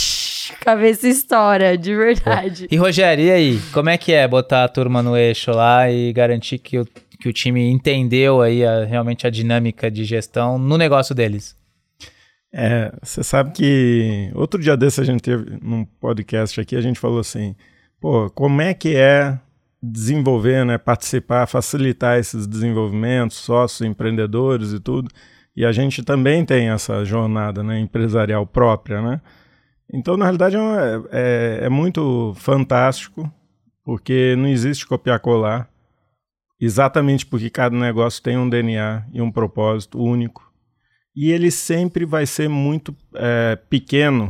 cabeça estoura, de verdade. E, Rogério, e aí? Como é que é botar a turma no eixo lá e garantir que o que o time entendeu aí a, realmente a dinâmica de gestão no negócio deles? É, você sabe que outro dia desse a gente teve num podcast aqui, a gente falou assim, pô, como é que é desenvolver, né, participar, facilitar esses desenvolvimentos, sócios, empreendedores e tudo, e a gente também tem essa jornada, né, empresarial própria, né? Então, na realidade, é, é, é muito fantástico, porque não existe copiar-colar, exatamente porque cada negócio tem um D N A e um propósito único. E ele sempre vai ser muito é, pequeno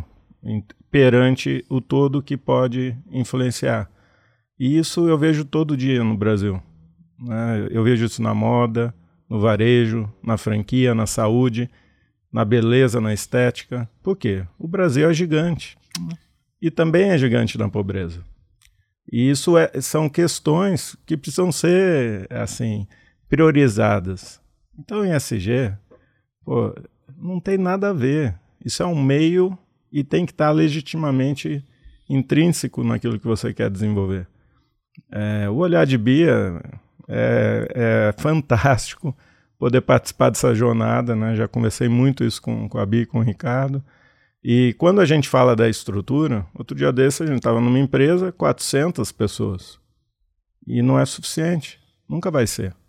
perante o todo que pode influenciar. E isso eu vejo todo dia no Brasil, né? Eu vejo isso na moda, no varejo, na franquia, na saúde, na beleza, na estética. Por quê? O Brasil é gigante. E também é gigante na pobreza. E isso é, são questões que precisam ser, assim, priorizadas. Então, em E S G, pô, não tem nada a ver. Isso é um meio e tem que estar legitimamente intrínseco naquilo que você quer desenvolver. É, o olhar de Bia é, é fantástico poder participar dessa jornada, né? Já conversei muito isso com, com a Bia e com o Ricardo. E quando a gente fala da estrutura, outro dia desse a gente estava numa empresa, quatrocentas pessoas. E não é suficiente, nunca vai ser.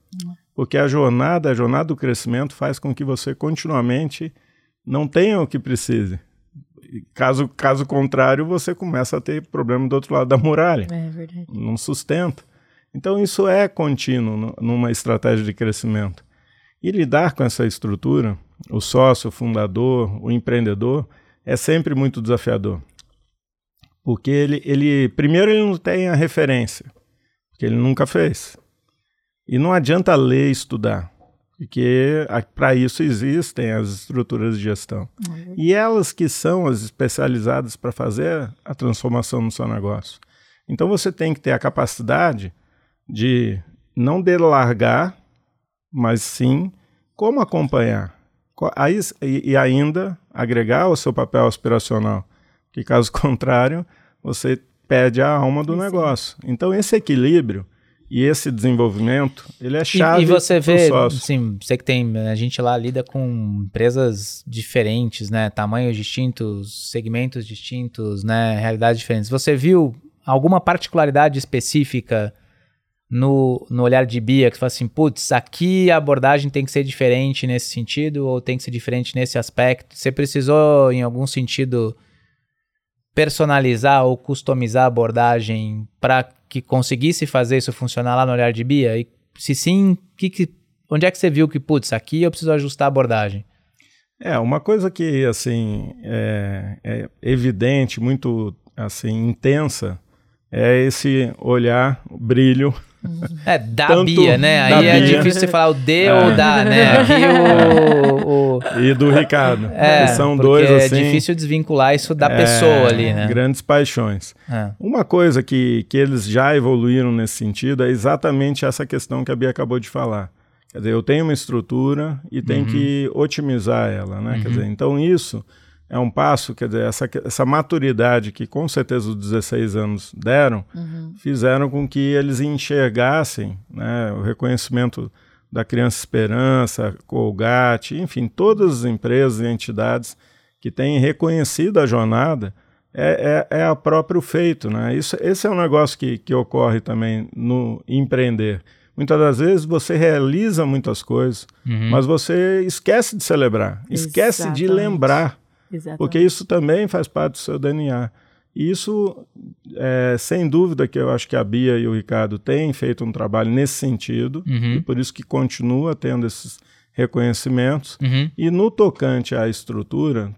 Porque a jornada, a jornada do crescimento faz com que você continuamente não tenha o que precise. Caso, caso contrário, você começa a ter problema do outro lado da muralha. É verdade. Não sustenta. Então, isso é contínuo numa estratégia de crescimento. E lidar com essa estrutura, o sócio, o fundador, o empreendedor, é sempre muito desafiador. Porque ele, ele primeiro, ele não tem a referência, porque ele nunca fez. E não adianta ler e estudar, porque para isso existem as estruturas de gestão. Uhum. E elas que são as especializadas para fazer a transformação no seu negócio. Então você tem que ter a capacidade de não delargar, mas sim como acompanhar. Aí, e, e ainda agregar o seu papel aspiracional, que caso contrário, você perde a alma do sim. negócio. Então esse equilíbrio e esse desenvolvimento, ele é chave. E, e você vê, sócio. Sim, você que tem, a gente lá lida com empresas diferentes, né, tamanhos distintos, segmentos distintos, né, realidades diferentes. Você viu alguma particularidade específica no, no olhar de Bia, que você fala assim, putz, aqui a abordagem tem que ser diferente nesse sentido, ou tem que ser diferente nesse aspecto? Você precisou, em algum sentido, personalizar ou customizar a abordagem para que conseguisse fazer isso funcionar lá no olhar de Bia? E se sim, que, que, onde é que você viu que, putz, aqui eu preciso ajustar a abordagem? É, uma coisa que, assim, é, é evidente, muito, assim, intensa, é esse olhar, brilho. É, da Bia, né? Aí é Bia. Difícil você falar o D é. ou da, né? Aqui o, o... E do Ricardo. É, são dois, assim... é difícil desvincular isso da é, pessoa ali, né? Grandes paixões. É. Uma coisa que, que eles já evoluíram nesse sentido é exatamente essa questão que a Bia acabou de falar. Quer dizer, eu tenho uma estrutura e tenho uhum. que otimizar ela, né? Uhum. Quer dizer, então isso é um passo, quer dizer, essa, essa maturidade que com certeza os dezesseis anos deram, uhum. fizeram com que eles enxergassem, né, o reconhecimento da Criança Esperança, Colgate, enfim, todas as empresas e entidades que têm reconhecido a jornada, é, é, é o próprio feito, né? Isso, esse é um negócio que, que ocorre também no empreender. Muitas das vezes você realiza muitas coisas, uhum. mas você esquece de celebrar, esquece Exatamente. de lembrar. Exatamente. Porque isso também faz parte do seu D N A. E isso, é, sem dúvida que eu acho que a Bia e o Ricardo têm feito um trabalho nesse sentido, uhum. e por isso que continua tendo esses reconhecimentos. Uhum. E no tocante à estrutura,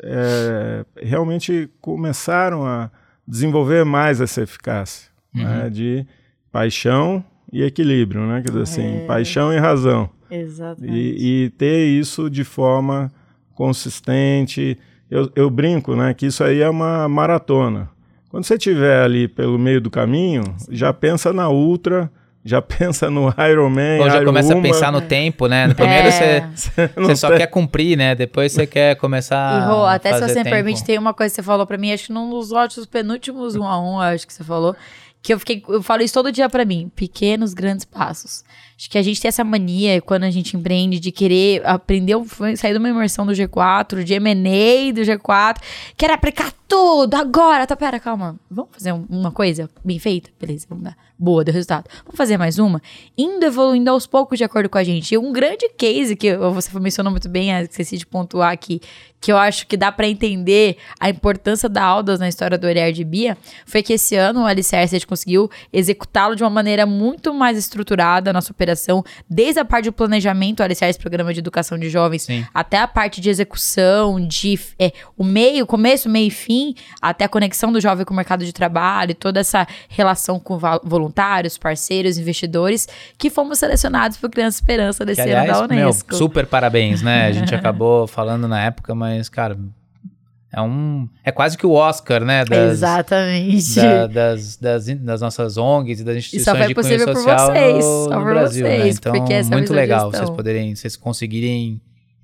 é, realmente começaram a desenvolver mais essa eficácia, uhum. né, de paixão e equilíbrio, né? Quer dizer, assim, é. paixão e razão. Exatamente. E, e ter isso de forma consistente. Eu, eu brinco, né, que isso aí é uma maratona. Quando você estiver ali pelo meio do caminho, Sim. já pensa na ultra, já pensa no Ironman. Ou já Iron começa Uma. a pensar no tempo, né? No primeiro é. você, você só tem... quer cumprir, né? Depois você quer começar e, Rô, a até fazer se você tempo. me permite, tem uma coisa que você falou pra mim, acho que num dos ótimos penúltimos um a um, acho que você falou, que eu fiquei, eu falo isso todo dia pra mim, pequenos, grandes passos. Acho que a gente tem essa mania, quando a gente empreende, de querer aprender, sair de uma imersão do G quatro, de M and A do G quatro, querer aplicar tudo agora. Tá, pera, calma. Vamos fazer um, uma coisa bem feita? Beleza, vamos dar. Boa, deu resultado. Vamos fazer mais uma? Indo, evoluindo aos poucos de acordo com a gente. E um grande case, que você mencionou muito bem, esqueci de pontuar aqui, que eu acho que dá pra entender a importância da Aldas na história do olhar de Bia, foi que esse ano o Alicerce a gente conseguiu executá-lo de uma maneira muito mais estruturada, a nossa operação, desde a parte do planejamento, o Alicerce, Programa de Educação de Jovens, Sim. até a parte de execução, de é, o meio, começo, meio e fim, até a conexão do jovem com o mercado de trabalho, toda essa relação com voluntários, parceiros, investidores, que fomos selecionados por Criança Esperança desse que, aliás, ano da Unesco. Meu, super parabéns, né? A gente acabou falando na época, mas, cara, é um... É quase que o Oscar, né? Das, Exatamente. Da, das, das, das nossas O N Gs e das instituições de cunho social vocês, no, só no por Brasil, vocês, né? Então, porque essa muito legal gestão. vocês poderem, vocês conseguirem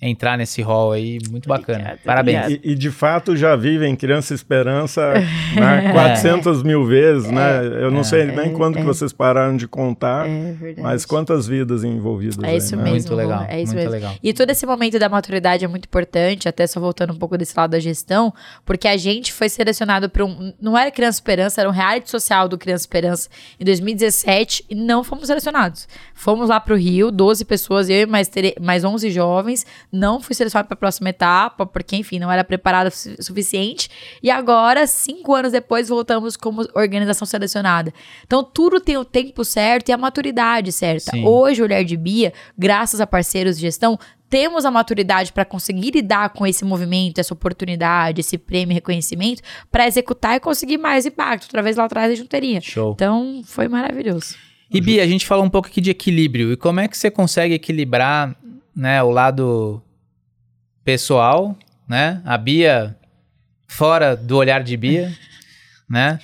entrar nesse hall aí, muito bacana. Obrigada, Parabéns. obrigada. E, e de fato já vivem Criança Esperança né, quatrocentas mil vezes, né? Eu não sei nem quando que vocês pararam de contar, É verdade. mas quantas vidas envolvidas É aí, isso né? mesmo. Muito legal, É isso muito mesmo. legal. E todo esse momento da maturidade é muito importante, até só voltando um pouco desse lado da gestão, porque a gente foi selecionado para um... Não era Criança Esperança, era um reality social do Criança Esperança em dois mil e dezessete e não fomos selecionados. Fomos lá pro Rio, doze pessoas, eu e mais, tere- mais onze jovens, não fui selecionado para a próxima etapa, porque, enfim, não era preparada o su- suficiente. E agora, cinco anos depois, voltamos como organização selecionada. Então, tudo tem o tempo certo e a maturidade certa. Sim. Hoje, o Olhar de Bia, graças a parceiros de gestão, temos a maturidade para conseguir lidar com esse movimento, essa oportunidade, esse prêmio e reconhecimento, para executar e conseguir mais impacto. Outra vez lá atrás a gente não teria. Show. Então, foi maravilhoso. E Bia, a gente falou um pouco aqui de equilíbrio. E como é que você consegue equilibrar, né, o lado pessoal, né? A Bia fora do Olhar de Bia, né?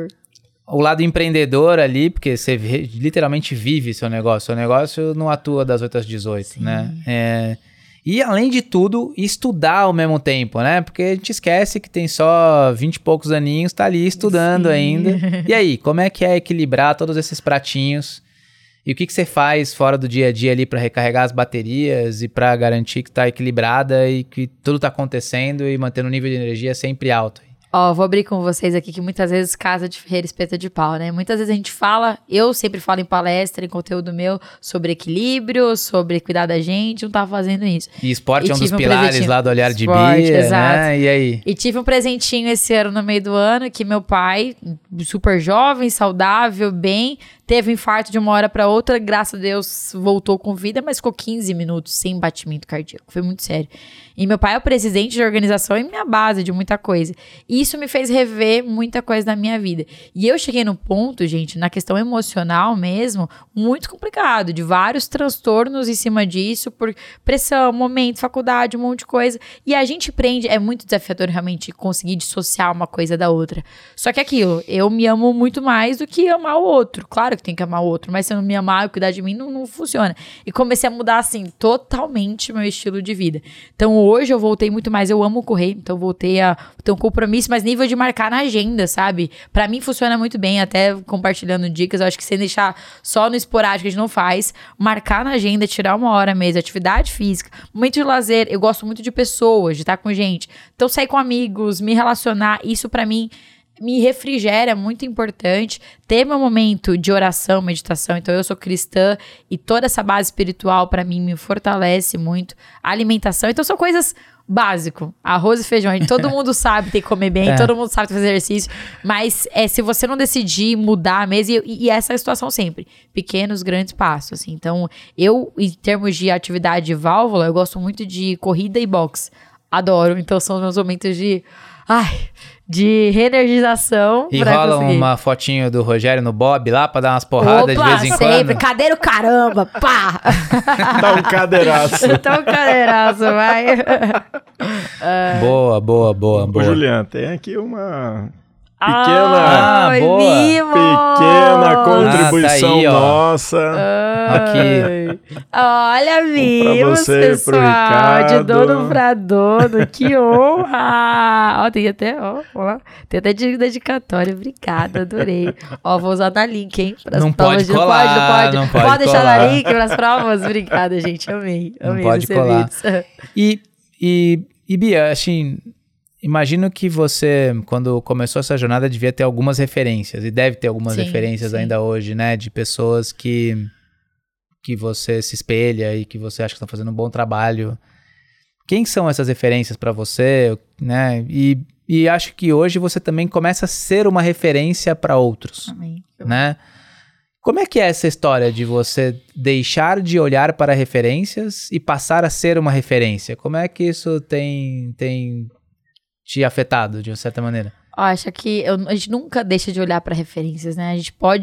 O lado empreendedor ali, porque você vi- literalmente vive seu negócio. Seu negócio não atua das oito às dezoito, Sim. né? É, e, além de tudo, estudar ao mesmo tempo, né? Porque a gente esquece que tem só vinte e poucos aninhos, tá ali estudando Sim. ainda. E aí, como é que é equilibrar todos esses pratinhos? E o que, que você faz fora do dia a dia ali para recarregar as baterias e para garantir que tá equilibrada e que tudo tá acontecendo e mantendo o nível de energia sempre alto? Ó, vou abrir com vocês aqui que muitas vezes casa de ferreiro espeta de pau, né? Muitas vezes a gente fala, eu sempre falo em palestra, em conteúdo meu, sobre equilíbrio, sobre cuidar da gente, não tava fazendo isso. E esporte E é um dos tive um pilares presentinho. lá do Olhar de Esporte, Bia, exato. né? E aí? E tive um presentinho esse ano no meio do ano que meu pai, super jovem, saudável, bem, teve um infarto de uma hora para outra, graças a Deus voltou com vida, mas ficou quinze minutos sem batimento cardíaco. Foi muito sério. E meu pai é o presidente da organização e minha base de muita coisa. E isso me fez rever muita coisa na minha vida. E eu cheguei no ponto, gente, na questão emocional mesmo, muito complicado, de vários transtornos em cima disso, por pressão, momento, faculdade, um monte de coisa. E a gente aprende, é muito desafiador realmente conseguir dissociar uma coisa da outra. Só que aquilo, eu me amo muito mais do que amar o outro. Claro que tem que amar o outro, mas se eu não me amar e cuidar de mim, não, não funciona. E comecei a mudar, assim, totalmente meu estilo de vida. Então, hoje eu voltei muito mais, eu amo correr, então voltei a ter um compromisso, mas nível de marcar na agenda, sabe? Pra mim funciona muito bem, até compartilhando dicas, eu acho que sem deixar só no esporádico, a gente não faz, marcar na agenda, tirar uma hora mesmo, atividade física, momento de lazer, eu gosto muito de pessoas, de estar com gente, então sair com amigos, me relacionar, isso pra mim me refrigera, é muito importante. Ter meu momento de oração, meditação. Então, eu sou cristã e toda essa base espiritual, pra mim, me fortalece muito. Alimentação. Então, são coisas básicas. Arroz e feijão. Todo mundo sabe ter que comer bem, É. todo mundo sabe fazer exercício. Mas é, se você não decidir mudar mesmo, e, e essa é a situação sempre. Pequenos, grandes passos. Assim. Então, eu, em termos de atividade de válvula, eu gosto muito de corrida e boxe. Adoro. Então, são os meus momentos de... Ai... de reenergização. E pra rola conseguir. uma fotinho do Rogério no Bob lá pra dar umas porradas Opa, de vez em sempre. quando? Cadeiro caramba, pá! Dá um cadeiraço. Então, cadeiraço, vai. Boa, boa, boa, Ô, boa. Juliana, tem aqui uma pequena, Ah, Ai, boa. vimos! pequena contribuição Ah, tá aí, ó. nossa. Aqui. Olha, vimos, você, pro pessoal, de Ricardo. dono pra dono, que honra! Ó, tem até, ó, ó, tem até de dedicatória, obrigada, adorei. Ó, vou usar da link, hein? pras Não provas pode de- colar, Não pode, não não pode pode. deixar colar. da link pras provas? Obrigada, gente, amei, Não amei pode os colar. serviços. E, e, e Bia, assim, imagino que você, quando começou essa jornada, devia ter algumas referências, e deve ter algumas Sim, referências sim. ainda hoje, né? De pessoas que, que você se espelha e que você acha que estão fazendo um bom trabalho. Quem são essas referências para você, né? E, e acho que hoje você também começa a ser uma referência para outros, Amém. né? Como é que é essa história de você deixar de olhar para referências e passar a ser uma referência? Como é que isso tem, tem te afetado, de uma certa maneira? Eu acho que eu- a gente nunca deixa de olhar para referências, né? A gente pode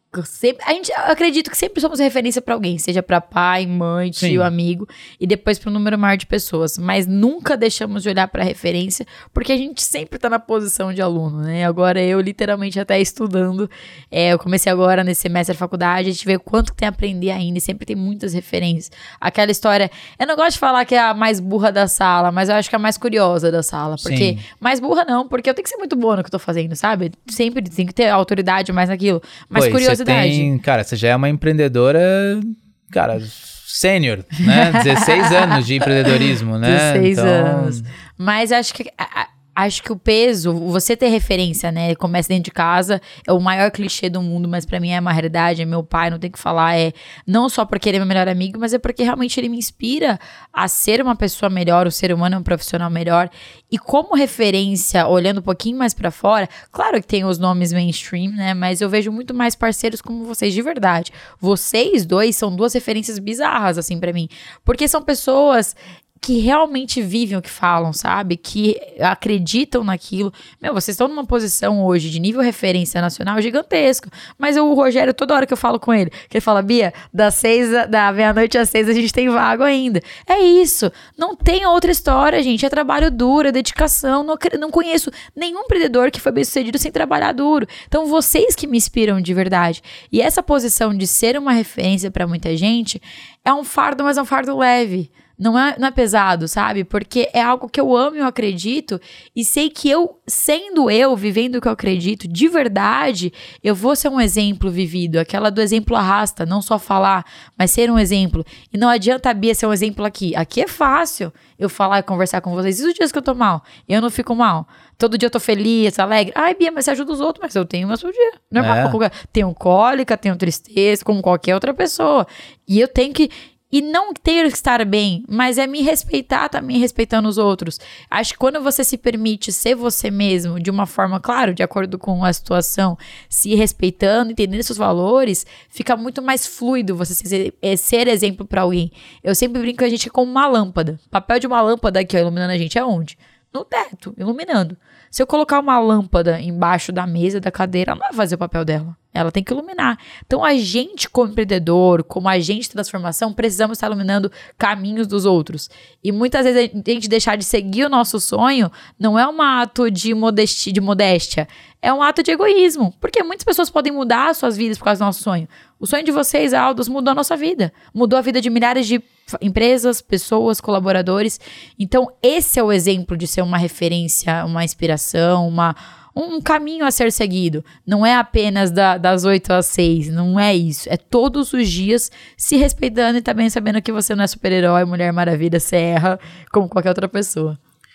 Sempre, a gente, eu acredito que sempre somos referência pra alguém, seja pra pai, mãe, tio, Sim. amigo, e depois pro número maior de pessoas, mas nunca deixamos de olhar pra referência, porque a gente sempre tá na posição de aluno, né? Agora eu literalmente até estudando, é, eu comecei agora nesse semestre de faculdade, a gente vê o quanto tem a aprender ainda, e sempre tem muitas referências. Aquela história, eu não gosto de falar que é a mais burra da sala, mas eu acho que é a mais curiosa da sala, porque, Sim. mais burra não, porque eu tenho que ser muito boa no que eu tô fazendo, sabe? Sempre tem que ter autoridade mais naquilo, mas Pô, curiosidade. Tem, cara, você já é uma empreendedora, cara, sênior, né? dezesseis anos de empreendedorismo, né? dezesseis então... anos. Mas acho que... A, a, Acho que o peso, você ter referência, né? Começa dentro de casa, é o maior clichê do mundo, mas pra mim é uma realidade, é meu pai, não tem que falar, é não só porque ele é meu melhor amigo, mas é porque realmente ele me inspira a ser uma pessoa melhor, o ser humano é um profissional melhor. E como referência, olhando um pouquinho mais pra fora, claro que tem os nomes mainstream, né? Mas eu vejo muito mais parceiros como vocês, de verdade. Vocês dois são duas referências bizarras, assim, pra mim. Porque são pessoas... que realmente vivem o que falam, sabe? Que acreditam naquilo. Meu, vocês estão numa posição hoje de nível referência nacional gigantesco. Mas o Rogério, toda hora que eu falo com ele, que ele fala, Bia, das seis, da meia-noite às seis a gente tem vago ainda. É isso. Não tem outra história, gente. É trabalho duro, é dedicação. Não, não conheço nenhum empreendedor que foi bem sucedido sem trabalhar duro. Então, vocês que me inspiram de verdade. E essa posição de ser uma referência pra muita gente é um fardo, mas é um fardo leve. Não é, não é pesado, sabe? Porque é algo que eu amo e eu acredito. E sei que eu, sendo eu, vivendo o que eu acredito, de verdade, eu vou ser um exemplo vivido. Aquela do exemplo arrasta, não só falar, mas ser um exemplo. E não adianta a Bia ser um exemplo aqui. Aqui é fácil eu falar e conversar com vocês. E os dias que eu tô mal? Eu não fico mal. Todo dia eu tô feliz, alegre. Ai, Bia, mas você ajuda os outros. Mas eu tenho o meu dia. Normal. É. Tenho cólica, tenho tristeza, como qualquer outra pessoa. E eu tenho que... E não ter que estar bem, mas é me respeitar também respeitando os outros. Acho que quando você se permite ser você mesmo, de uma forma, claro, de acordo com a situação, se respeitando, entendendo seus valores, fica muito mais fluido você ser, é, ser exemplo para alguém. Eu sempre brinco que a gente é como uma lâmpada. O papel de uma lâmpada aqui, ó, iluminando a gente é onde? No teto, iluminando. Se eu colocar uma lâmpada embaixo da mesa, da cadeira, ela não vai fazer o papel dela. Ela tem que iluminar. Então, a gente, como empreendedor, como agente de transformação, precisamos estar iluminando caminhos dos outros. E muitas vezes a gente deixar de seguir o nosso sonho não é um ato de modestia, de modéstia, é um ato de egoísmo. Porque muitas pessoas podem mudar suas vidas por causa do nosso sonho. O sonho de vocês, Aldos, mudou a nossa vida. Mudou a vida de milhares de empresas, pessoas, colaboradores. Então, esse é o exemplo de ser uma referência, uma inspiração, uma... um caminho a ser seguido. Não é apenas da, das oito às seis, não é isso. É todos os dias se respeitando e também sabendo que você não é super-herói, Mulher Maravilha, você erra como qualquer outra pessoa.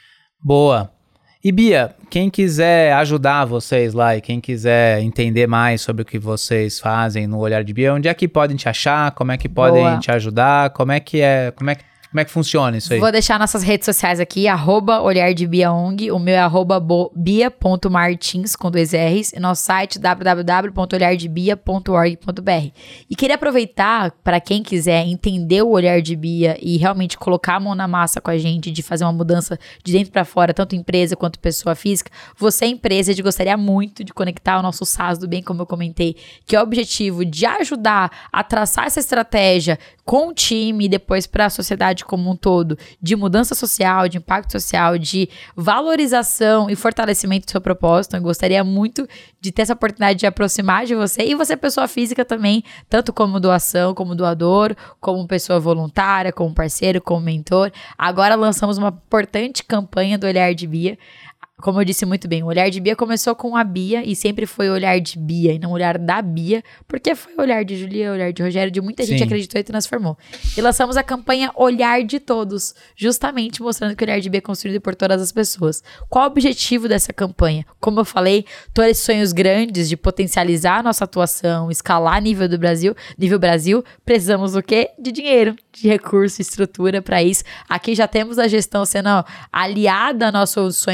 Boa. E Bia, quem quiser ajudar vocês lá e quem quiser entender mais sobre o que vocês fazem no Olhar de Bia, onde é que podem te achar? Como é que podem Boa. te ajudar? Como é que é... Como é que Como é que funciona isso aí? Vou deixar nossas redes sociais aqui, arroba Olhar de Bia Ong, o meu é arroba bia ponto martins, com dois R's, e nosso site w w w ponto olhar de bia ponto org ponto b r. E queria aproveitar, para quem quiser entender o Olhar de Bia e realmente colocar a mão na massa com a gente, de fazer uma mudança de dentro para fora, tanto empresa quanto pessoa física, você é empresa, a gente gostaria muito de conectar o nosso S A S do bem, como eu comentei, que é o objetivo de ajudar a traçar essa estratégia com o time e depois para a sociedade como um todo, de mudança social, de impacto social, de valorização e fortalecimento do seu propósito. Eu gostaria muito de ter essa oportunidade de aproximar de você e você, pessoa física também, tanto como doação, como doador, como pessoa voluntária, como parceiro, como mentor. Agora lançamos uma importante campanha do Olhar de Bia. Como eu disse muito bem, o Olhar de Bia começou com a Bia e sempre foi o olhar de Bia e não o olhar da Bia, porque foi o olhar de Julia, o olhar de Rogério, de muita Sim. gente acreditou e transformou. E lançamos a campanha Olhar de Todos, justamente mostrando que o Olhar de Bia é construído por todas as pessoas. Qual o objetivo dessa campanha? Como eu falei, todos esses sonhos grandes de potencializar a nossa atuação, escalar nível do Brasil, nível Brasil, precisamos do quê? De dinheiro, de recurso, estrutura para isso. Aqui já temos a gestão sendo aliada ao nosso sonho grande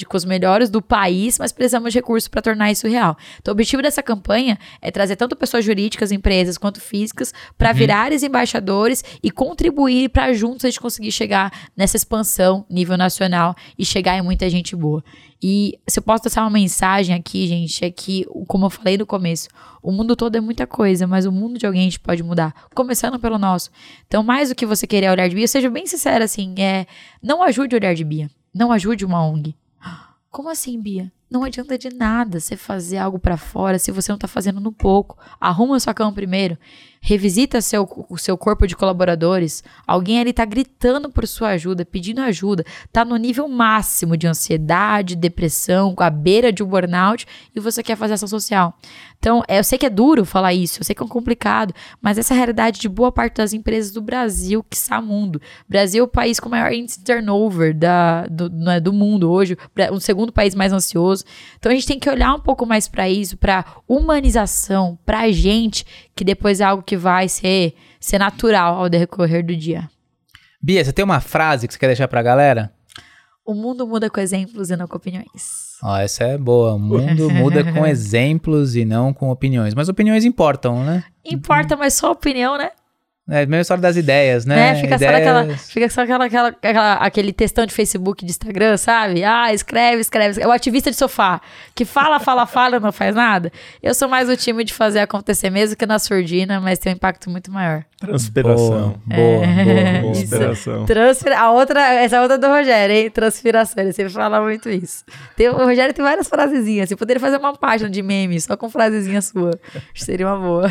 com os melhores do país, mas precisamos de recursos para tornar isso real. Então, o objetivo dessa campanha é trazer tanto pessoas jurídicas, empresas, quanto físicas, para uhum. virarem embaixadores e contribuir para juntos a gente conseguir chegar nessa expansão nível nacional e chegar em muita gente boa. E se eu posso passar uma mensagem aqui, gente, é que, como eu falei no começo, o mundo todo é muita coisa, mas o mundo de alguém a gente pode mudar, começando pelo nosso. Então, mais do que você querer olhar de Bia, seja bem sincera, assim, é, não ajude a olhar de Bia, não ajude uma O N G. Como assim, Bia? Não adianta de nada você fazer algo pra fora se você não tá fazendo no pouco. Arruma a sua cama primeiro. Revisita seu, o seu corpo de colaboradores. Alguém ali tá gritando por sua ajuda, pedindo ajuda. Tá no nível máximo de ansiedade, depressão, à beira de um burnout e você quer fazer ação social. Então, eu sei que é duro falar isso, eu sei que é complicado, mas essa é a realidade de boa parte das empresas do Brasil, quiçá mundo. Brasil é o país com o maior índice de turnover da, do, né, do mundo hoje, o segundo país mais ansioso. Então a gente tem que olhar um pouco mais para isso, para humanização, pra gente, que depois é algo que vai ser, ser natural ao decorrer do dia. Bia, você tem uma frase que você quer deixar pra galera? O mundo muda com exemplos e não com opiniões. Ó, essa é boa. O mundo muda com exemplos e não com opiniões. Mas opiniões importam, né? Importa, mas só opinião, né? É a mesma história das ideias, né? É, fica ideias... só, naquela, fica só aquela, aquela, aquela, aquele textão de Facebook, de Instagram, sabe? Ah, escreve, escreve. É o ativista de sofá, que fala, fala, fala, não faz nada. Eu sou mais o time de fazer acontecer mesmo que na surdina, mas tem um impacto muito maior. Transpiração. Boa, é, boa, boa. Transpiração. Transpira... A outra, essa outra é do Rogério, hein? Transpiração, ele sempre fala muito isso. Tem, o Rogério tem várias frasezinhas. Você poderia fazer uma página de memes só com frasezinha sua. Acho que seria uma boa.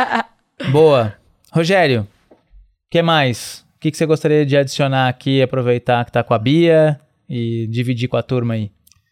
Boa. Rogério, o que mais? O que, que você gostaria de adicionar aqui, aproveitar que tá com a Bia e dividir com a turma aí?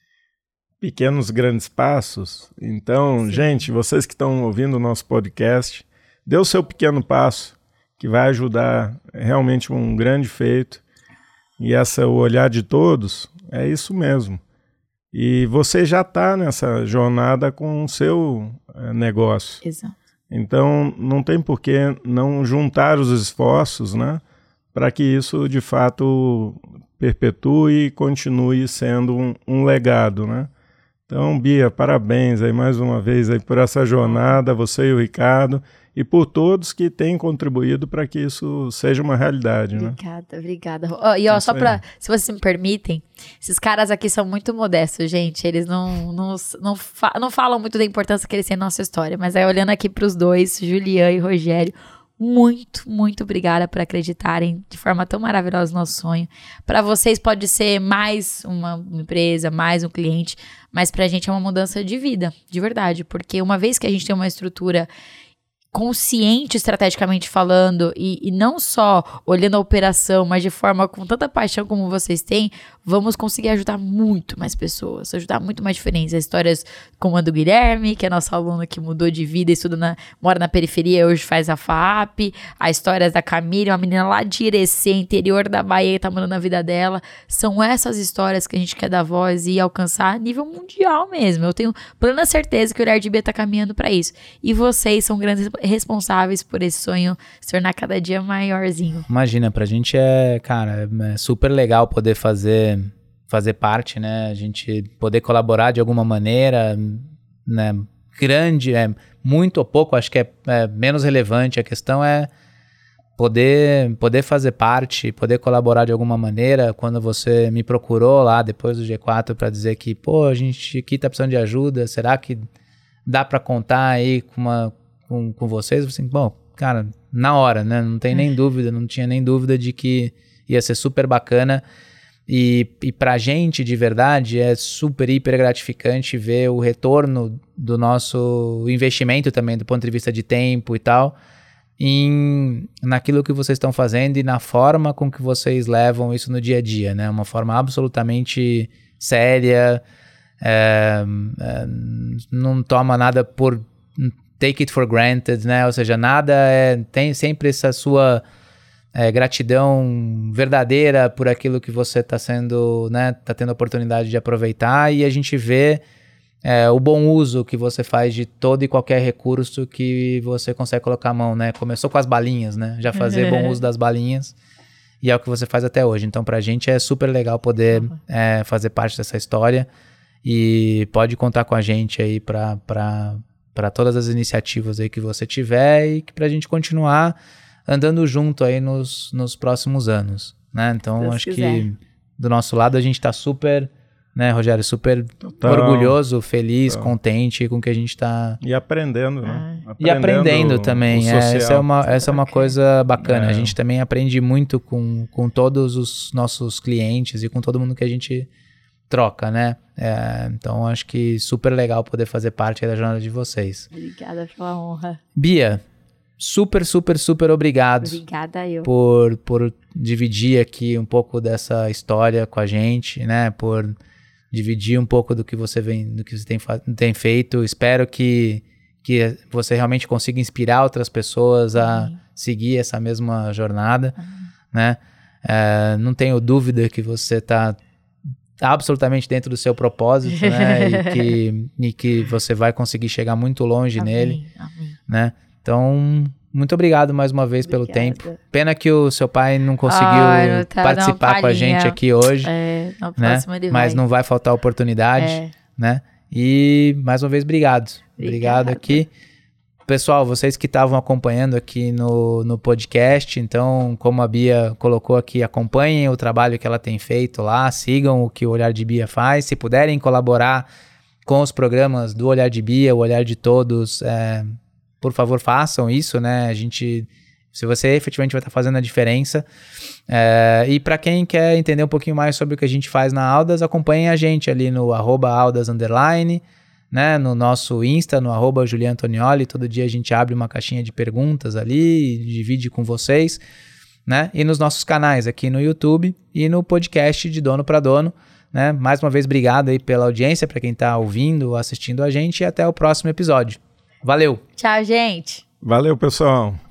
Pequenos grandes passos. Então, Sim. gente, vocês que estão ouvindo o nosso podcast, dê o seu pequeno passo, que vai ajudar realmente um grande feito. E essa, o olhar de todos, é isso mesmo. E você já está nessa jornada com o seu é, negócio. Exato. Então, não tem por que não juntar os esforços, né, para que isso, de fato, perpetue e continue sendo um, um legado, né? Então, Bia, parabéns aí mais uma vez aí por essa jornada, você e o Ricardo, e por todos que têm contribuído para que isso seja uma realidade, né? Obrigada, obrigada. Oh, e ó, só para, se vocês me permitem, esses caras aqui são muito modestos, gente. Eles não, não, não, fa não falam muito da importância que eles têm na nossa história. Mas aí, olhando aqui para os dois, Julian e Rogério, muito, muito obrigada por acreditarem de forma tão maravilhosa no nosso sonho. Para vocês pode ser mais uma empresa, mais um cliente, mas pra gente é uma mudança de vida, de verdade. Porque uma vez que a gente tem uma estrutura consciente estrategicamente falando e, e não só olhando a operação, mas de forma com tanta paixão como vocês têm, vamos conseguir ajudar muito mais pessoas, ajudar muito mais diferentes. Histórias como a do Guilherme, que é nosso aluno que mudou de vida, estuda na, mora na periferia e hoje faz a F A A P. A história da Camille, uma menina lá de Irecê, interior da Bahia, que tá mudando a vida dela. São essas histórias que a gente quer dar voz e alcançar a nível mundial mesmo. Eu tenho plena certeza que o Olhar de Bia tá caminhando para isso. E vocês são grandes responsáveis por esse sonho se tornar cada dia maiorzinho. Imagina, pra gente é, cara, é super legal poder fazer, fazer parte, né? A gente poder colaborar de alguma maneira, né? Grande, é muito ou pouco, acho que é, é menos relevante. A questão é poder, poder fazer parte, poder colaborar de alguma maneira. Quando você me procurou lá depois do G quatro para dizer que, pô, a gente aqui tá precisando de ajuda, será que dá para contar aí com uma Com, com vocês, assim, bom, cara, na hora, né, não tem nem dúvida, não tinha nem dúvida de que ia ser super bacana e, e pra gente, de verdade, é super, hiper gratificante ver o retorno do nosso investimento também, do ponto de vista de tempo e tal, em, naquilo que vocês estão fazendo e na forma com que vocês levam isso no dia a dia, né, uma forma absolutamente séria, é, é, não toma nada por take it for granted, né? Ou seja, nada é... Tem sempre essa sua é, gratidão verdadeira por aquilo que você está sendo, né? Tá tendo a oportunidade de aproveitar e a gente vê é, o bom uso que você faz de todo e qualquer recurso que você consegue colocar a mão, né? Começou com as balinhas, né? Já fazer bom uso das balinhas e é o que você faz até hoje. Então, pra gente é super legal poder uhum. é, fazer parte dessa história e pode contar com a gente aí pra, pra, pra todas as iniciativas aí que você tiver e que pra gente continuar andando junto aí nos, nos próximos anos, né? Então, Deus acho quiser. que do nosso lado a gente tá super... né, Rogério? Super Total. orgulhoso, feliz, Total. contente com o que a gente está... E aprendendo, né? Aprendendo e aprendendo também. É, essa é uma, essa é uma coisa bacana. É. A gente também aprende muito com, com todos os nossos clientes e com todo mundo que a gente troca, né? É, então, acho que super legal poder fazer parte da jornada de vocês. Obrigada pela honra. Bia, super, super, super obrigado. Obrigada eu. Por, por dividir aqui um pouco dessa história com a gente, né? Por... dividir um pouco do que você vem, do que você tem, tem feito. Espero que, que você realmente consiga inspirar outras pessoas a Amém. Seguir essa mesma jornada, Amém. Né? É, não tenho dúvida que você está absolutamente dentro do seu propósito, né? E que, e que você vai conseguir chegar muito longe Amém. Nele, Amém. Né? Então, muito obrigado mais uma vez Obrigada. Pelo tempo. Pena que o seu pai não conseguiu Ai, tá, participar não, com a gente aqui hoje. É, na né? próxima ele Mas vai. Não vai faltar oportunidade, é. Né? E mais uma vez, obrigado. Obrigada. Obrigado aqui. Pessoal, vocês que estavam acompanhando aqui no, no podcast, então, como a Bia colocou aqui, acompanhem o trabalho que ela tem feito lá, sigam o que o Olhar de Bia faz. Se puderem colaborar com os programas do Olhar de Bia, o Olhar de Todos, é, por favor, façam isso, né? A gente, se você efetivamente vai estar fazendo a diferença. É, e para quem quer entender um pouquinho mais sobre o que a gente faz na Audas, acompanhem a gente ali no arroba Audas underline, né? No nosso Insta, no arroba Julian Antonioli. Todo dia a gente abre uma caixinha de perguntas ali e divide com vocês, né? E nos nossos canais aqui no YouTube e no podcast de Dono para Dono, né? Mais uma vez, obrigado aí pela audiência, para quem está ouvindo, assistindo a gente, e até o próximo episódio. Valeu! Tchau, gente! Valeu, pessoal!